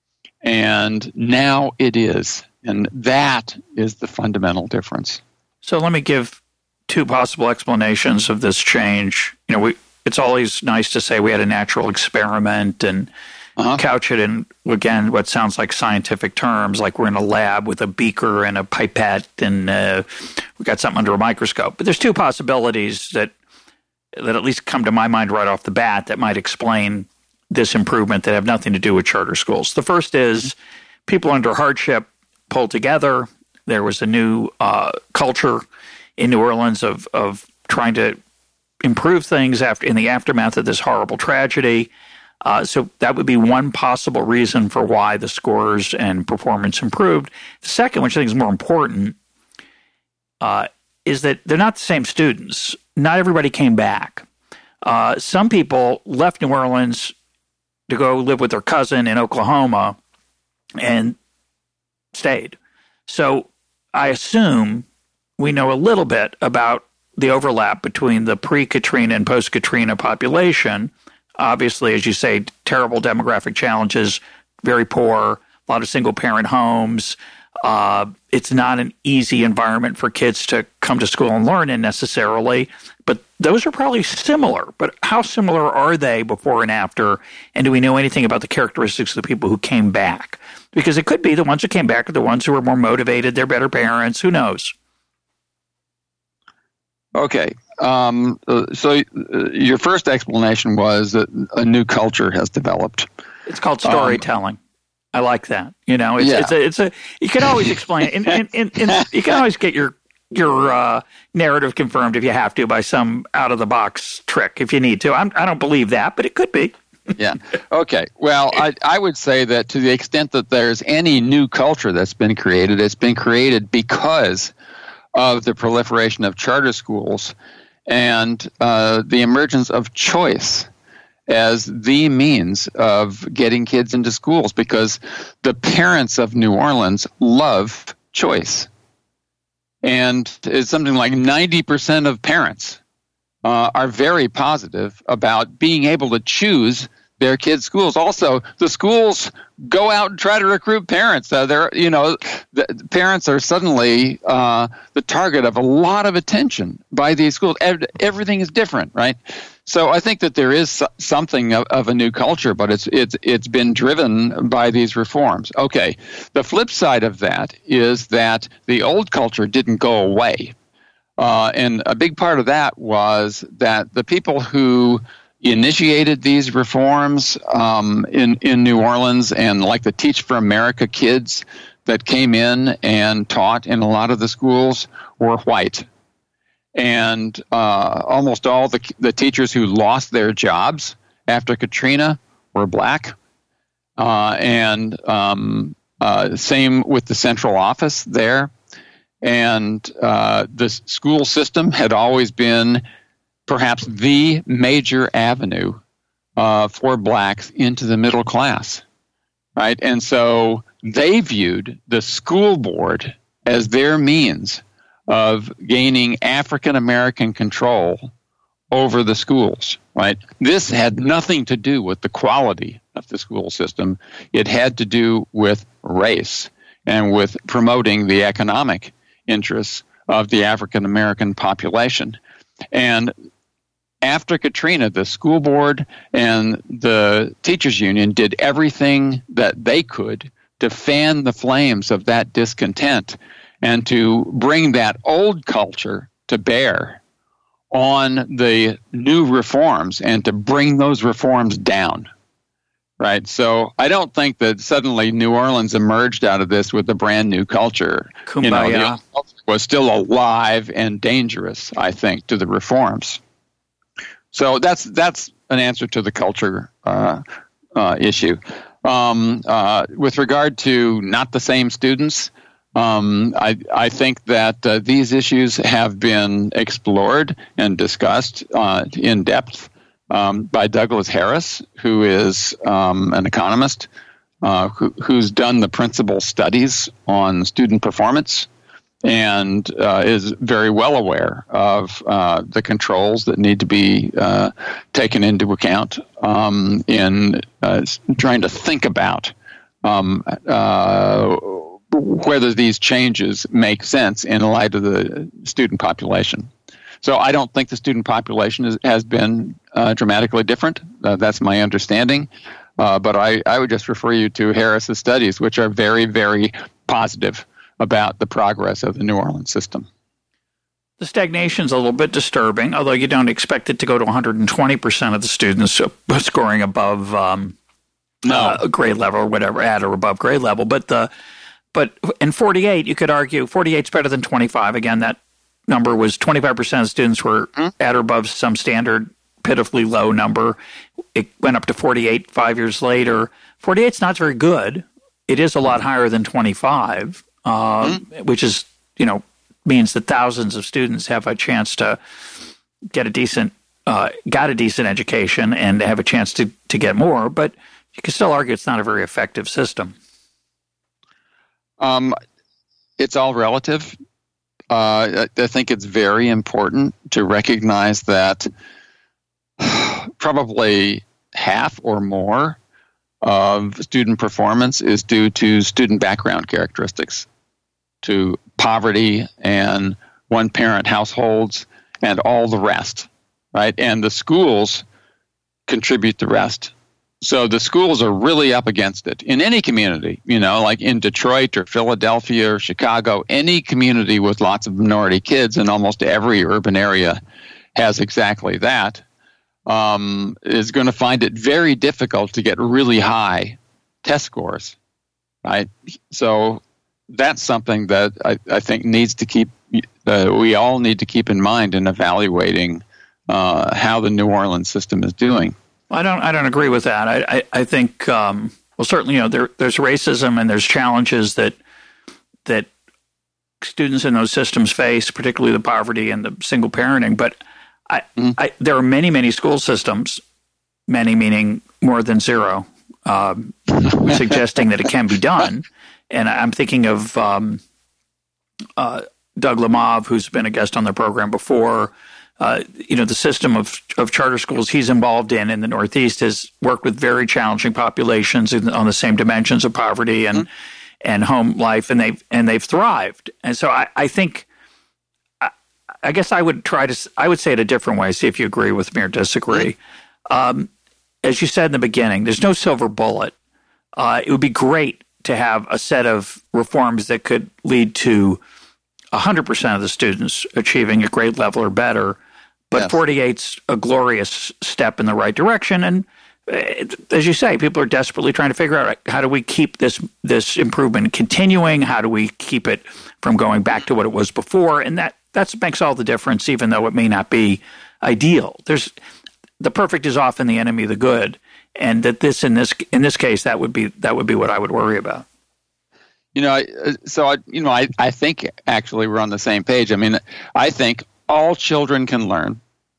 and now it is. And that is the fundamental difference. So let me give two possible explanations of this change. You know, we, it's always nice to say we had a natural experiment and uh-huh. couch it in, again, what sounds like scientific terms, like we're in a lab with a beaker and a pipette and uh, we got something under a microscope. But there's two possibilities that that at least come to my mind right off the bat that might explain this improvement that have nothing to do with charter schools. The first is people under hardship pulled together. There was a new uh, culture in New Orleans of of trying to improve things after in the aftermath of this horrible tragedy. Uh, so that would be one possible reason for why the scores and performance improved. The second, which I think is more important, uh, is that they're not the same students. Not everybody came back. Uh, some people left New Orleans to go live with their cousin in Oklahoma and stayed. So I assume we know a little bit about the overlap between the pre-Katrina and post-Katrina population. Obviously, as you say, terrible demographic challenges, very poor, a lot of single-parent homes. Uh, it's not an easy environment for kids to come to school and learn in necessarily, but those are probably similar. But how similar are they before and after? And do we know anything about the characteristics of the people who came back? Because it could be the ones who came back are the ones who were more motivated, they're better parents, who knows? Okay. Um, so uh, your first explanation was that a new culture has developed. It's called storytelling. Um, I like that. You know, it's, yeah. it's a, it's a, you can always explain it. And, and, and, and you can always get your, your uh, narrative confirmed if you have to by some out of the box trick if you need to. I'm, I don't believe that, but it could be. Yeah. Okay. Well, I, I would say that to the extent that there's any new culture that's been created, it's been created because of the proliferation of charter schools and uh, the emergence of choice as the means of getting kids into schools, because the parents of New Orleans love choice. And it's something like ninety percent of parents uh, are very positive about being able to choose their kids' schools. Also, the schools go out and try to recruit parents. Uh, they're, you know, the, the parents are suddenly uh, the target of a lot of attention by these schools. Ev- everything is different, right? So I think that there is something of, of a new culture, but it's it's it's been driven by these reforms. Okay, the flip side of that is that the old culture didn't go away, uh, and a big part of that was that the people who initiated these reforms um, in in New Orleans, and like the Teach for America kids that came in and taught in a lot of the schools, were white. And uh, almost all the the teachers who lost their jobs after Katrina were black. Uh, and um, uh, same with the central office there. And uh, the school system had always been perhaps the major avenue uh, for blacks into the middle class, right? And so they viewed the school board as their means of gaining African-American control over the schools, right? This had nothing to do with the quality of the school system. It had to do with race and with promoting the economic interests of the African-American population. And after Katrina, the school board and the teachers union did everything that they could to fan the flames of that discontent and to bring that old culture to bear on the new reforms and to bring those reforms down, right? So I don't think that suddenly New Orleans emerged out of this with a brand new culture. Kumbaya. You know, the old culture was still alive and dangerous, I think, to the reforms. So that's that's an answer to the culture uh, uh, issue. Um, uh, with regard to not the same students, Um, I, I think that uh, these issues have been explored and discussed uh, in depth um, by Douglas Harris, who is um, an economist uh, who, who's done the principal studies on student performance and uh, is very well aware of uh, the controls that need to be uh, taken into account um, in uh, trying to think about um, uh, whether these changes make sense in light of the student population. So I don't think the student population is, has been uh, dramatically different. Uh, that's my understanding. Uh, but I, I would just refer you to Harris's studies, which are very, very positive about the progress of the New Orleans system. The stagnation's a little bit disturbing, although you don't expect it to go to one hundred twenty percent of the students scoring above um, no. uh, grade level or whatever, at or above grade level. But the But in forty-eight, you could argue forty-eight is better than twenty-five. Again, that number was twenty-five percent of students were mm-hmm. at or above some standard, pitifully low number. It went up to forty-eight five years later. forty-eight is not very good. It is a lot higher than twenty-five, uh, mm-hmm. which is, you know, means that thousands of students have a chance to get a decent, uh, got a decent education and have a chance to, to get more. But you can still argue it's not a very effective system. Um, it's all relative. uh, I think it's very important to recognize that probably half or more of student performance is due to student background characteristics, to poverty and one-parent households and all the rest, right? And the schools contribute the rest. So the schools are really up against it. In any community, you know, like in Detroit or Philadelphia or Chicago, any community with lots of minority kids, and almost every urban area has exactly that, um, is going to find it very difficult to get really high test scores, right? So that's something that I, I think needs to keep, uh, we all need to keep in mind in evaluating uh, how the New Orleans system is doing. I don't. I don't agree with that. I. I, I think. Um, well, certainly, you know, there, there's racism and there's challenges that that students in those systems face, particularly the poverty and the single parenting. But I, mm-hmm. I there are many, many school systems, many meaning more than zero, um, suggesting that it can be done. And I'm thinking of um, uh, Doug Lemov, who's been a guest on the program before. Uh, you know, the system of, of charter schools he's involved in in the Northeast has worked with very challenging populations on the same dimensions of poverty and mm-hmm. and home life, and they've and they've thrived. And so I, I think, I, I guess I would try to I would say it a different way. See if you agree with me or disagree. Mm-hmm. Um, as you said in the beginning, there's no silver bullet. Uh, it would be great to have a set of reforms that could lead to one hundred percent of the students achieving a grade level or better. But yes. forty-eight's a glorious step in the right direction. And as you say, people are desperately trying to figure out, how do we keep this this improvement continuing? How do we keep it from going back to what it was before? And that that's makes all the difference, even though it may not be ideal. There's the perfect is often the enemy of the good. And that this in this in this case, that would be that would be what I would worry about. You know, so I, you know, I, I think actually we're on the same page. I mean, I think all children can learn,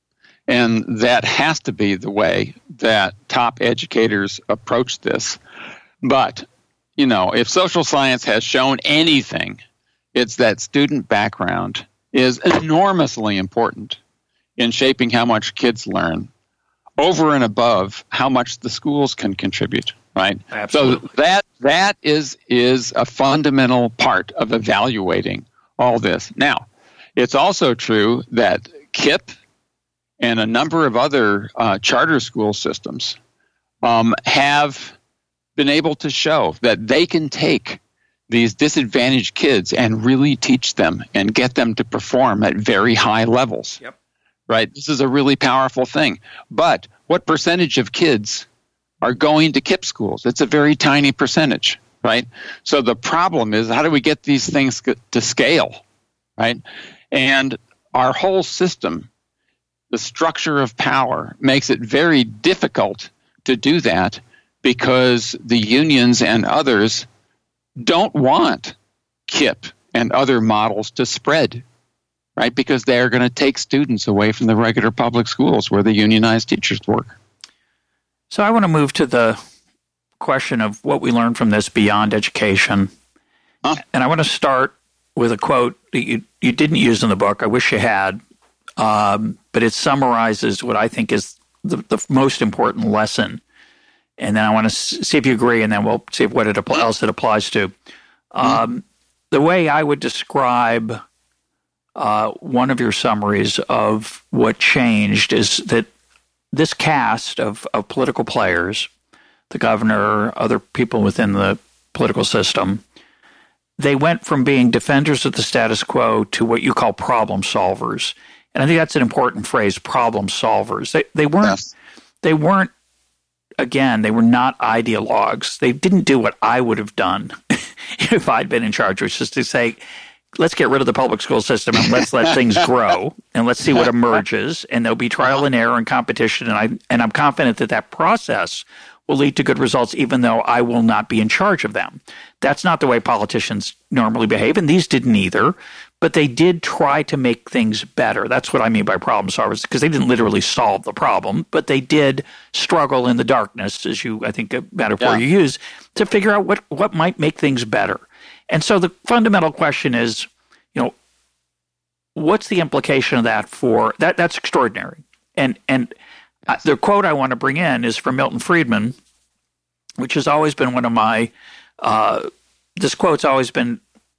and that has to be the way that top educators approach this. But, you know, if social science has shown anything, it's that student background is enormously important in shaping how much kids learn, over and above how much the schools can contribute. Right. Absolutely. So that that is is a fundamental part of evaluating all this. Now, it's also true that K I P and a number of other uh, charter school systems um, have been able to show that they can take these disadvantaged kids and really teach them and get them to perform at very high levels. Yep. Right. This is a really powerful thing. But what percentage of kids are going to K I P schools? It's a very tiny percentage, right? So the problem is, how do we get these things to scale, right? And our whole system, the structure of power, makes it very difficult to do that because the unions and others don't want K I P and other models to spread, right? Because they're going to take students away from the regular public schools where the unionized teachers work. So I want to move to the question of what we learned from this beyond education. Huh? And I want to start with a quote that you, you didn't use in the book. I wish you had. Um, but it summarizes what I think is the, the most important lesson. And then I want to see if you agree, and then we'll see what it else it applies to. Um, mm-hmm. The way I would describe uh, one of your summaries of what changed is that this cast of, of political players, the governor, other people within the political system, they went from being defenders of the status quo to what you call problem solvers. And I think that's an important phrase, problem solvers. They they weren't yes. they weren't again, they were not ideologues. They didn't do what I would have done if I'd been in charge, which is to say, let's get rid of the public school system and let's let things grow and let's see what emerges. And there'll be trial and error and competition. And I and I'm confident that that process will lead to good results, even though I will not be in charge of them. That's not the way politicians normally behave, and these didn't either. But they did try to make things better. That's what I mean by problem solvers, because they didn't literally solve the problem, but they did struggle in the darkness, as you, I think, a metaphor yeah. you use, to figure out what, what might make things better. And so the fundamental question is, you know, what's the implication of that for that? That's extraordinary. And and uh, the quote I want to bring in is from Milton Friedman, which has always been one of my. Uh, this quote's always been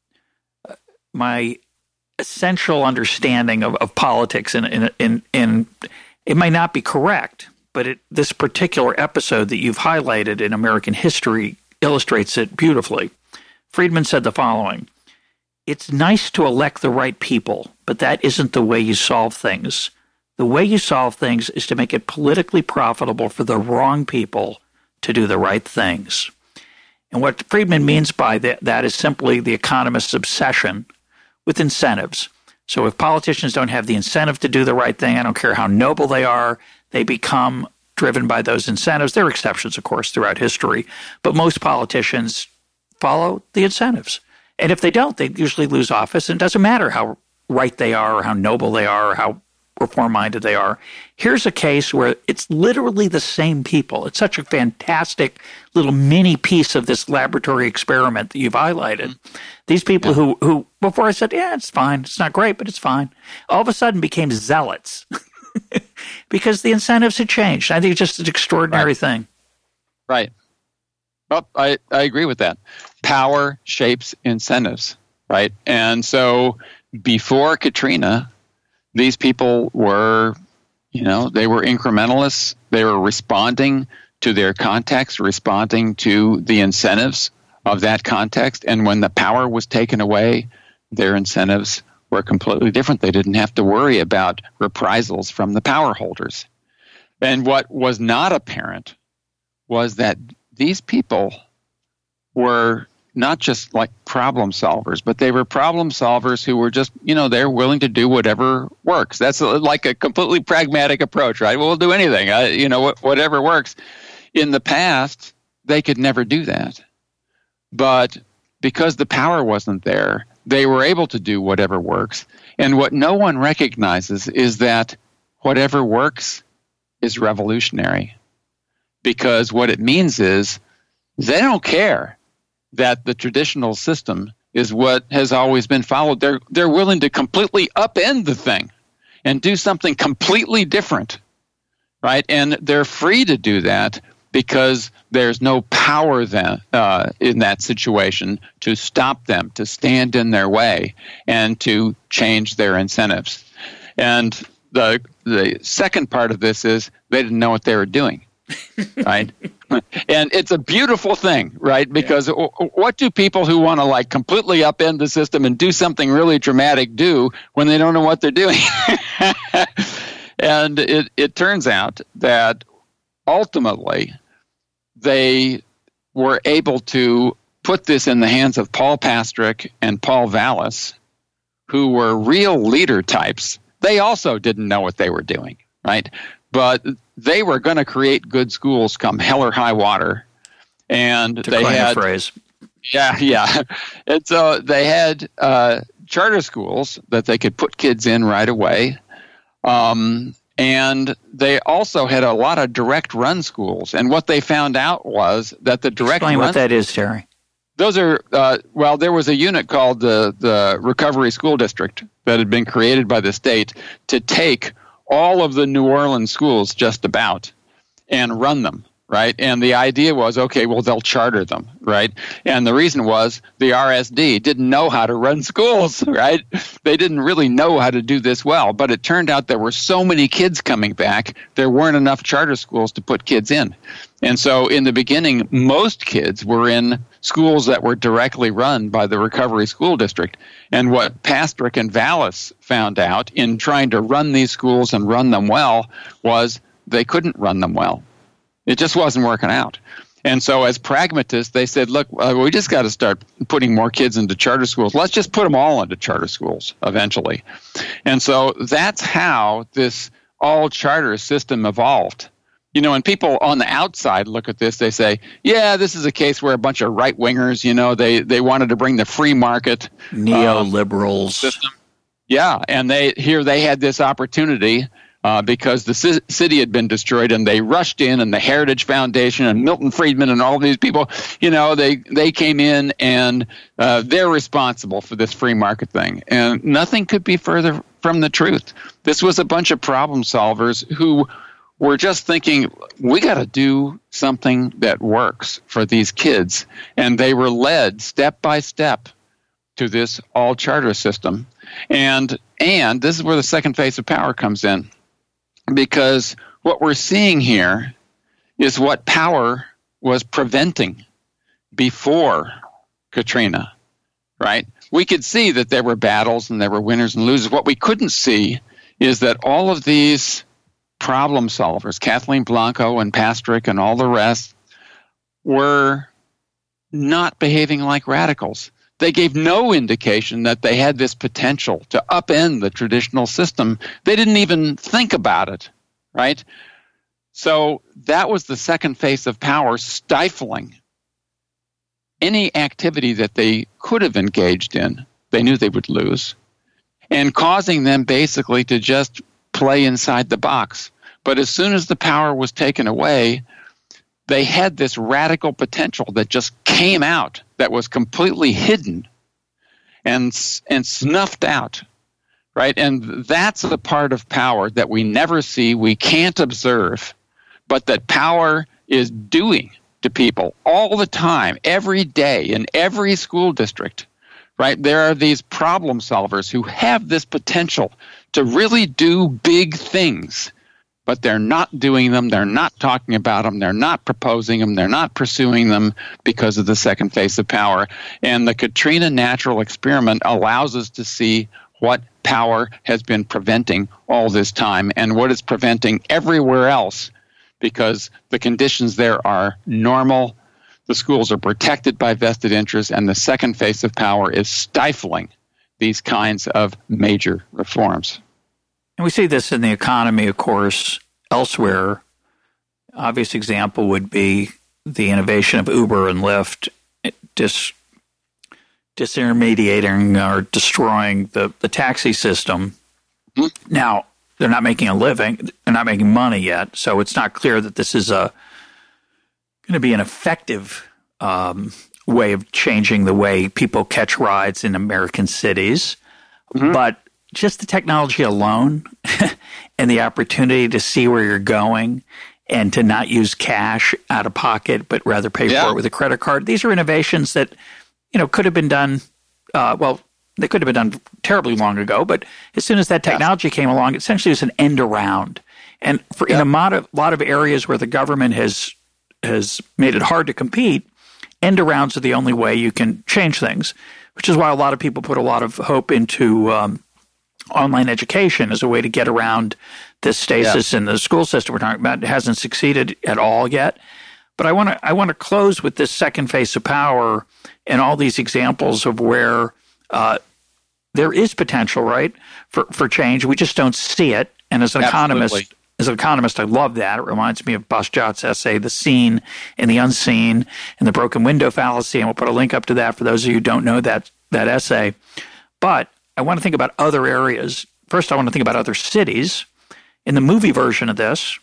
my essential understanding of, of politics. In in in in it may not be correct, but it, this particular episode that you've highlighted in American history illustrates it beautifully. Friedman said the following: "It's nice to elect the right people, but that isn't the way you solve things. The way you solve things is to make it politically profitable for the wrong people to do the right things." And what Friedman means by that, that is simply the economist's obsession with incentives. So if politicians don't have the incentive to do the right thing, I don't care how noble they are, they become driven by those incentives. There are exceptions, of course, throughout history, but most politicians follow the incentives. And if they don't, they usually lose office, and it doesn't matter how right they are or how noble they are or how reform-minded they are. Here's a case where it's literally the same people. It's such a fantastic little mini piece of this laboratory experiment that you've highlighted. These people yeah. who, who, before I said, yeah, it's fine, it's not great, but it's fine, all of a sudden became zealots because the incentives had changed. I think it's just an extraordinary right. thing. Right. Well, I, I agree with that. Power shapes incentives, right? And so before Katrina, these people were, you know, they were incrementalists. They were responding to their context, responding to the incentives of that context. And when the power was taken away, their incentives were completely different. They didn't have to worry about reprisals from the power holders. And what was not apparent was that these people were not just like problem solvers, but they were problem solvers who were just, you know, they're willing to do whatever works. That's a, like a completely pragmatic approach, right? Well, we'll do anything, uh, you know, wh- whatever works. In the past, they could never do that. But because the power wasn't there, they were able to do whatever works. And what no one recognizes is that whatever works is revolutionary. Because what it means is they don't care that the traditional system is what has always been followed. They're they're willing to completely upend the thing and do something completely different, right? And they're free to do that because there's no power then uh, in that situation to stop them, to stand in their way, and to change their incentives. And the the second part of this is they didn't know what they were doing, right? And it's a beautiful thing, right? Because yeah. what do people who want to like completely upend the system and do something really dramatic do when they don't know what they're doing? And it, it turns out that ultimately they were able to put this in the hands of Paul Pastrick and Paul Vallis, who were real leader types. They also didn't know what they were doing, right? But they were going to create good schools come hell or high water. And to they had a phrase. Yeah, yeah. And so they had uh, charter schools that they could put kids in right away. Um, and they also had a lot of direct run schools. And what they found out was that the direct Explain run what that is, Terry. Those are, uh, well, there was a unit called the, the Recovery School District that had been created by the state to take all of the New Orleans schools just about and run them, right? And the idea was, okay, well, they'll charter them, right? And the reason was the R S D didn't know how to run schools, right? They didn't really know how to do this well, but it turned out there were so many kids coming back, there weren't enough charter schools to put kids in. And so in the beginning, most kids were in schools that were directly run by the Recovery School District. And what Pastrick and Vallis found out in trying to run these schools and run them well was they couldn't run them well. It just wasn't working out. And so as pragmatists, they said, look, uh, we just got to start putting more kids into charter schools. Let's just put them all into charter schools eventually. And so that's how this all-charter system evolved. You know, when people on the outside look at this, they say, yeah, this is a case where a bunch of right-wingers, you know, they, they wanted to bring the free market. Neoliberals. Um, system. Yeah, and they here they had this opportunity uh, because the c- city had been destroyed, and they rushed in, and the Heritage Foundation and Milton Friedman and all these people, you know, they, they came in, and uh, they're responsible for this free market thing. And nothing could be further from the truth. This was a bunch of problem solvers who were just thinking, we got to do something that works for these kids. And they were led step by step to this all-charter system. And and this is where the second phase of power comes in. Because what we're seeing here is what power was preventing before Katrina, right? We could see that there were battles and there were winners and losers. What we couldn't see is that all of these problem solvers, Kathleen Blanco and Pastrick and all the rest, were not behaving like radicals. They gave no indication that they had this potential to upend the traditional system. They didn't even think about it, right? So that was the second phase of power, stifling any activity that they could have engaged in. They knew they would lose, and causing them basically to just play inside the box. But as soon as the power was taken away, they had this radical potential that just came out, that was completely hidden and and snuffed out, right? And that's the part of power that we never see, we can't observe, but that power is doing to people all the time, every day, in every school district, right? There are these problem solvers who have this potential to really do big things, but they're not doing them, they're not talking about them, they're not proposing them, they're not pursuing them because of the second phase of power. And the Katrina natural experiment allows us to see what power has been preventing all this time and what it's preventing everywhere else, because the conditions there are normal, the schools are protected by vested interests, and the second phase of power is stifling these kinds of major reforms. And we see this in the economy, of course, elsewhere. Obvious example would be the innovation of Uber and Lyft, dis, disintermediating or destroying the, the taxi system. Mm-hmm. Now, they're not making a living. They're not making money yet, so it's not clear that this is a going to be an effective um, way of changing the way people catch rides in American cities. Mm-hmm. But just the technology alone and the opportunity to see where you're going and to not use cash out of pocket, but rather pay yeah. for it with a credit card. These are innovations that, you know, could have been done, uh, well, they could have been done terribly long ago, but as soon as that technology yes. came along, essentially it was an end around. And for yeah. in a lot of, lot of areas where the government has has made it hard to compete, end arounds are the only way you can change things, which is why a lot of people put a lot of hope into um, online education as a way to get around this stasis yeah. in the school system we're talking about. It hasn't succeeded at all yet. But I want to I want to close with this second phase of power and all these examples of where uh, there is potential, right, for, for change. We just don't see it. And as an Absolutely. economist, as an economist, I love that. It reminds me of Bastiat's essay, The Seen and the Unseen, and the Broken Window Fallacy. And we'll put a link up to that for those of you who don't know that that essay. But I want to think about other areas. First, I want to think about other cities. In the movie version of this,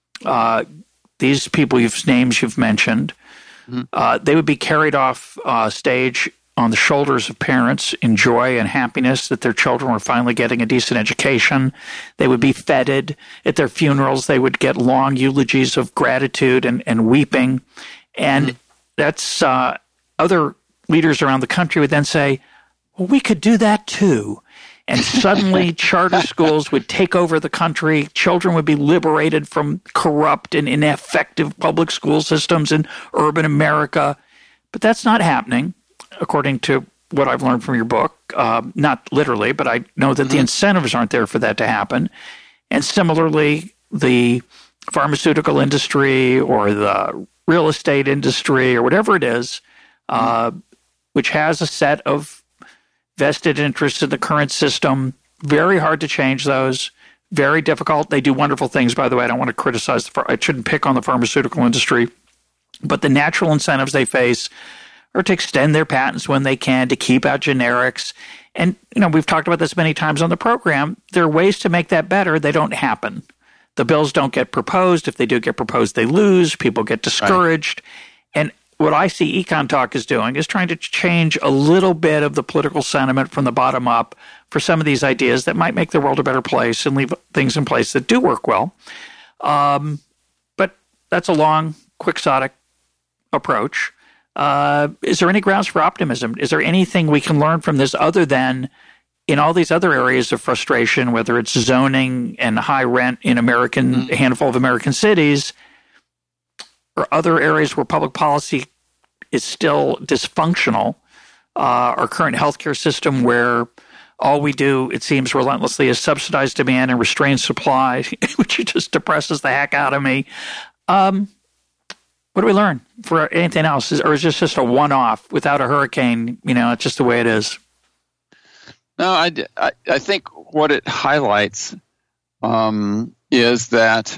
uh, these people, you've names you've mentioned, mm-hmm. uh, they would be carried off uh, stage on the shoulders of parents in joy and happiness that their children were finally getting a decent education. They would be feted at their funerals. They would get long eulogies of gratitude and, and weeping. And mm-hmm. that's uh, other leaders around the country would then say, well, we could do that too. And suddenly charter schools would take over the country. Children would be liberated from corrupt and ineffective public school systems in urban America. But that's not happening, according to what I've learned from your book. Uh, not literally, but I know that mm-hmm. the incentives aren't there for that to happen. And similarly, the pharmaceutical industry or the real estate industry or whatever it is, uh, mm-hmm. which has a set of vested interests in the current system, very hard to change those, very difficult. They do wonderful things, by the way. I don't want to criticize, the, I shouldn't pick on the pharmaceutical industry, but the natural incentives they face are to extend their patents when they can, to keep out generics. And, you know, we've talked about this many times on the program. There are ways to make that better. They don't happen. the bills don't get proposed. If they do get proposed, they lose. People get discouraged. Right. And what I see Econ Talk is doing is trying to change a little bit of the political sentiment from the bottom up for some of these ideas that might make the world a better place and leave things in place that do work well. Um, but that's a long, quixotic approach. Uh, is there any grounds for optimism? Is there anything we can learn from this other than in all these other areas of frustration, whether it's zoning and high rent in American, mm-hmm. a handful of American cities, or other areas where public policy is still dysfunctional, uh, our current healthcare system where all we do, it seems relentlessly, is subsidize demand and restrain supply, which just depresses the heck out of me. Um, what do we learn for anything else? Or is this just a one-off without a hurricane? You know, it's just the way it is. No, I, I, I think what it highlights um, is that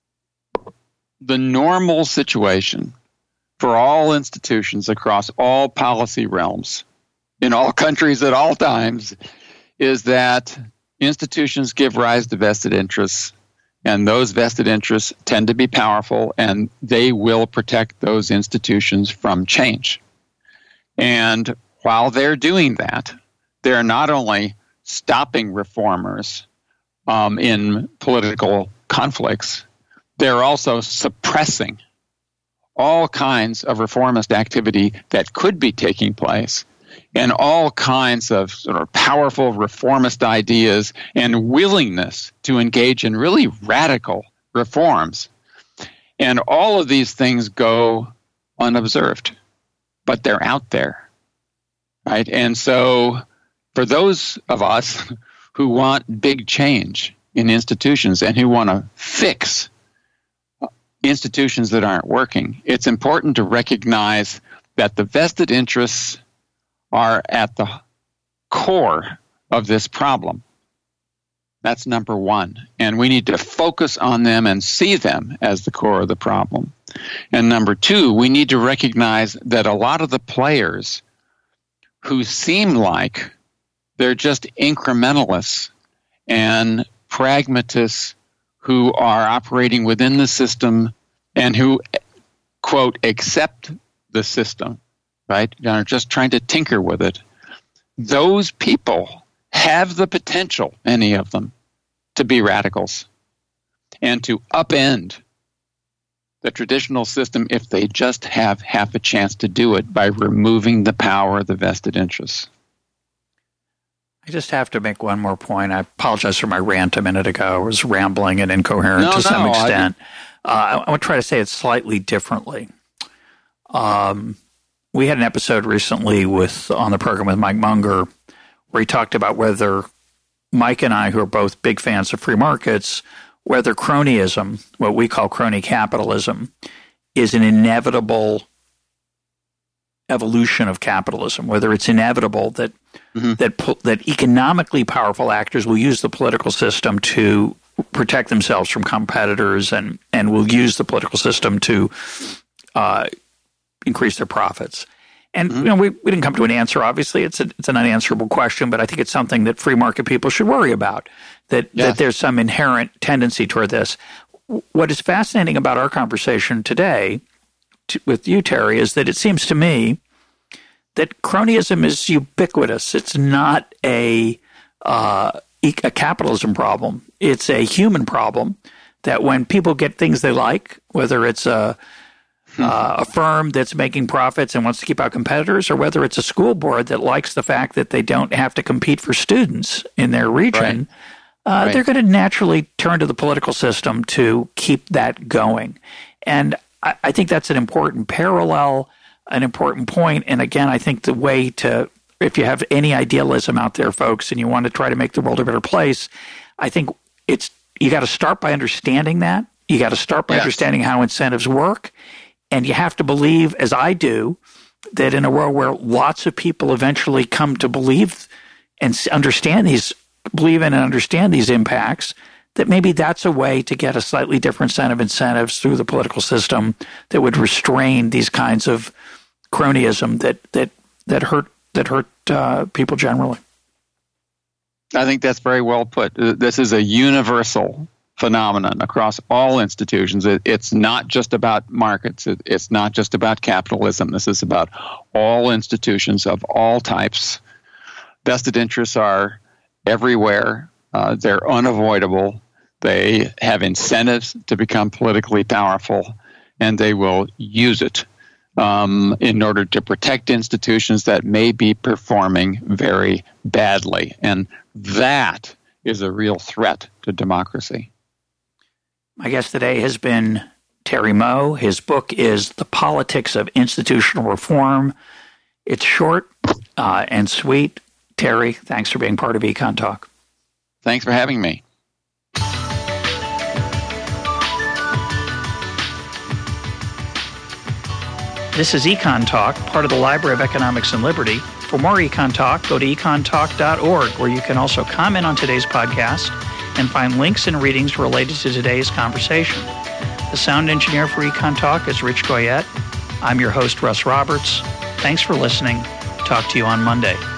the normal situation for all institutions across all policy realms in all countries at all times is that institutions give rise to vested interests, and those vested interests tend to be powerful, and they will protect those institutions from change. And while they're doing that, they're not only stopping reformers um, in political conflicts, they're also suppressing all kinds of reformist activity that could be taking place and all kinds of sort of powerful reformist ideas and willingness to engage in really radical reforms. And all of these things go unobserved, but they're out there, right? And so for those of us who want big change in institutions and who want to fix institutions that aren't working, it's important to recognize that the vested interests are at the core of this problem. That's number one. And we need to focus on them and see them as the core of the problem. And number two, we need to recognize that a lot of the players who seem like they're just incrementalists and pragmatists who are operating within the system and who, quote, accept the system, right, and are just trying to tinker with it, those people have the potential, many of them, to be radicals and to upend the traditional system if they just have half a chance to do it by removing the power of the vested interests. I just have to make one more point. I apologize for my rant a minute ago. I was rambling and incoherent no, to some no, extent. I, uh, I want to try to say it slightly differently. Um, we had an episode recently with on the program with Mike Munger where he talked about whether Mike and I, who are both big fans of free markets, whether cronyism, what we call crony capitalism, is an inevitable evolution of capitalism, whether it's inevitable that mm-hmm. that that economically powerful actors will use the political system to protect themselves from competitors and, and will use the political system to uh, increase their profits. And mm-hmm. you know, we, we didn't come to an answer, obviously. It's, a, it's an unanswerable question, but I think it's something that free market people should worry about, that, yes. that there's some inherent tendency toward this. What is fascinating about our conversation today to, with you, Terry, is that it seems to me that cronyism is ubiquitous. It's not a, uh, a capitalism problem. It's a human problem that when people get things they like, whether it's a Uh, a firm that's making profits and wants to keep out competitors, or whether it's a school board that likes the fact that they don't have to compete for students in their region, right. Uh, right. they're going to naturally turn to the political system to keep that going. And I, I think that's an important parallel, an important point. And again, I think the way to, if you have any idealism out there, folks, and you want to try to make the world a better place, I think it's you got to start by understanding that. You got to start by yes. understanding how incentives work. And you have to believe, as I do, that in a world where lots of people eventually come to believe and understand these, believe in and understand these impacts, that maybe that's a way to get a slightly different set of incentives through the political system that would restrain these kinds of cronyism that that that hurt that hurt uh, people generally. I think that's very well put. This is a universal phenomenon across all institutions. It, it's not just about markets. It, it's not just about capitalism. This is about all institutions of all types. Vested interests are everywhere. Uh, they're unavoidable. They have incentives to become politically powerful, and they will use it um, in order to protect institutions that may be performing very badly. And that is a real threat to democracy. My guest today has been Terry Moe. His book is The Politics of Institutional Reform. It's short uh, and sweet. Terry, thanks for being part of Econ Talk. Thanks for having me. This is Econ Talk, part of the Library of Economics and Liberty. For more Econ Talk, go to econ talk dot org, where you can also comment on today's podcast and find links and readings related to today's conversation. The sound engineer for Econ Talk is Rich Goyette. I'm your host, Russ Roberts. Thanks for listening. Talk to you on Monday.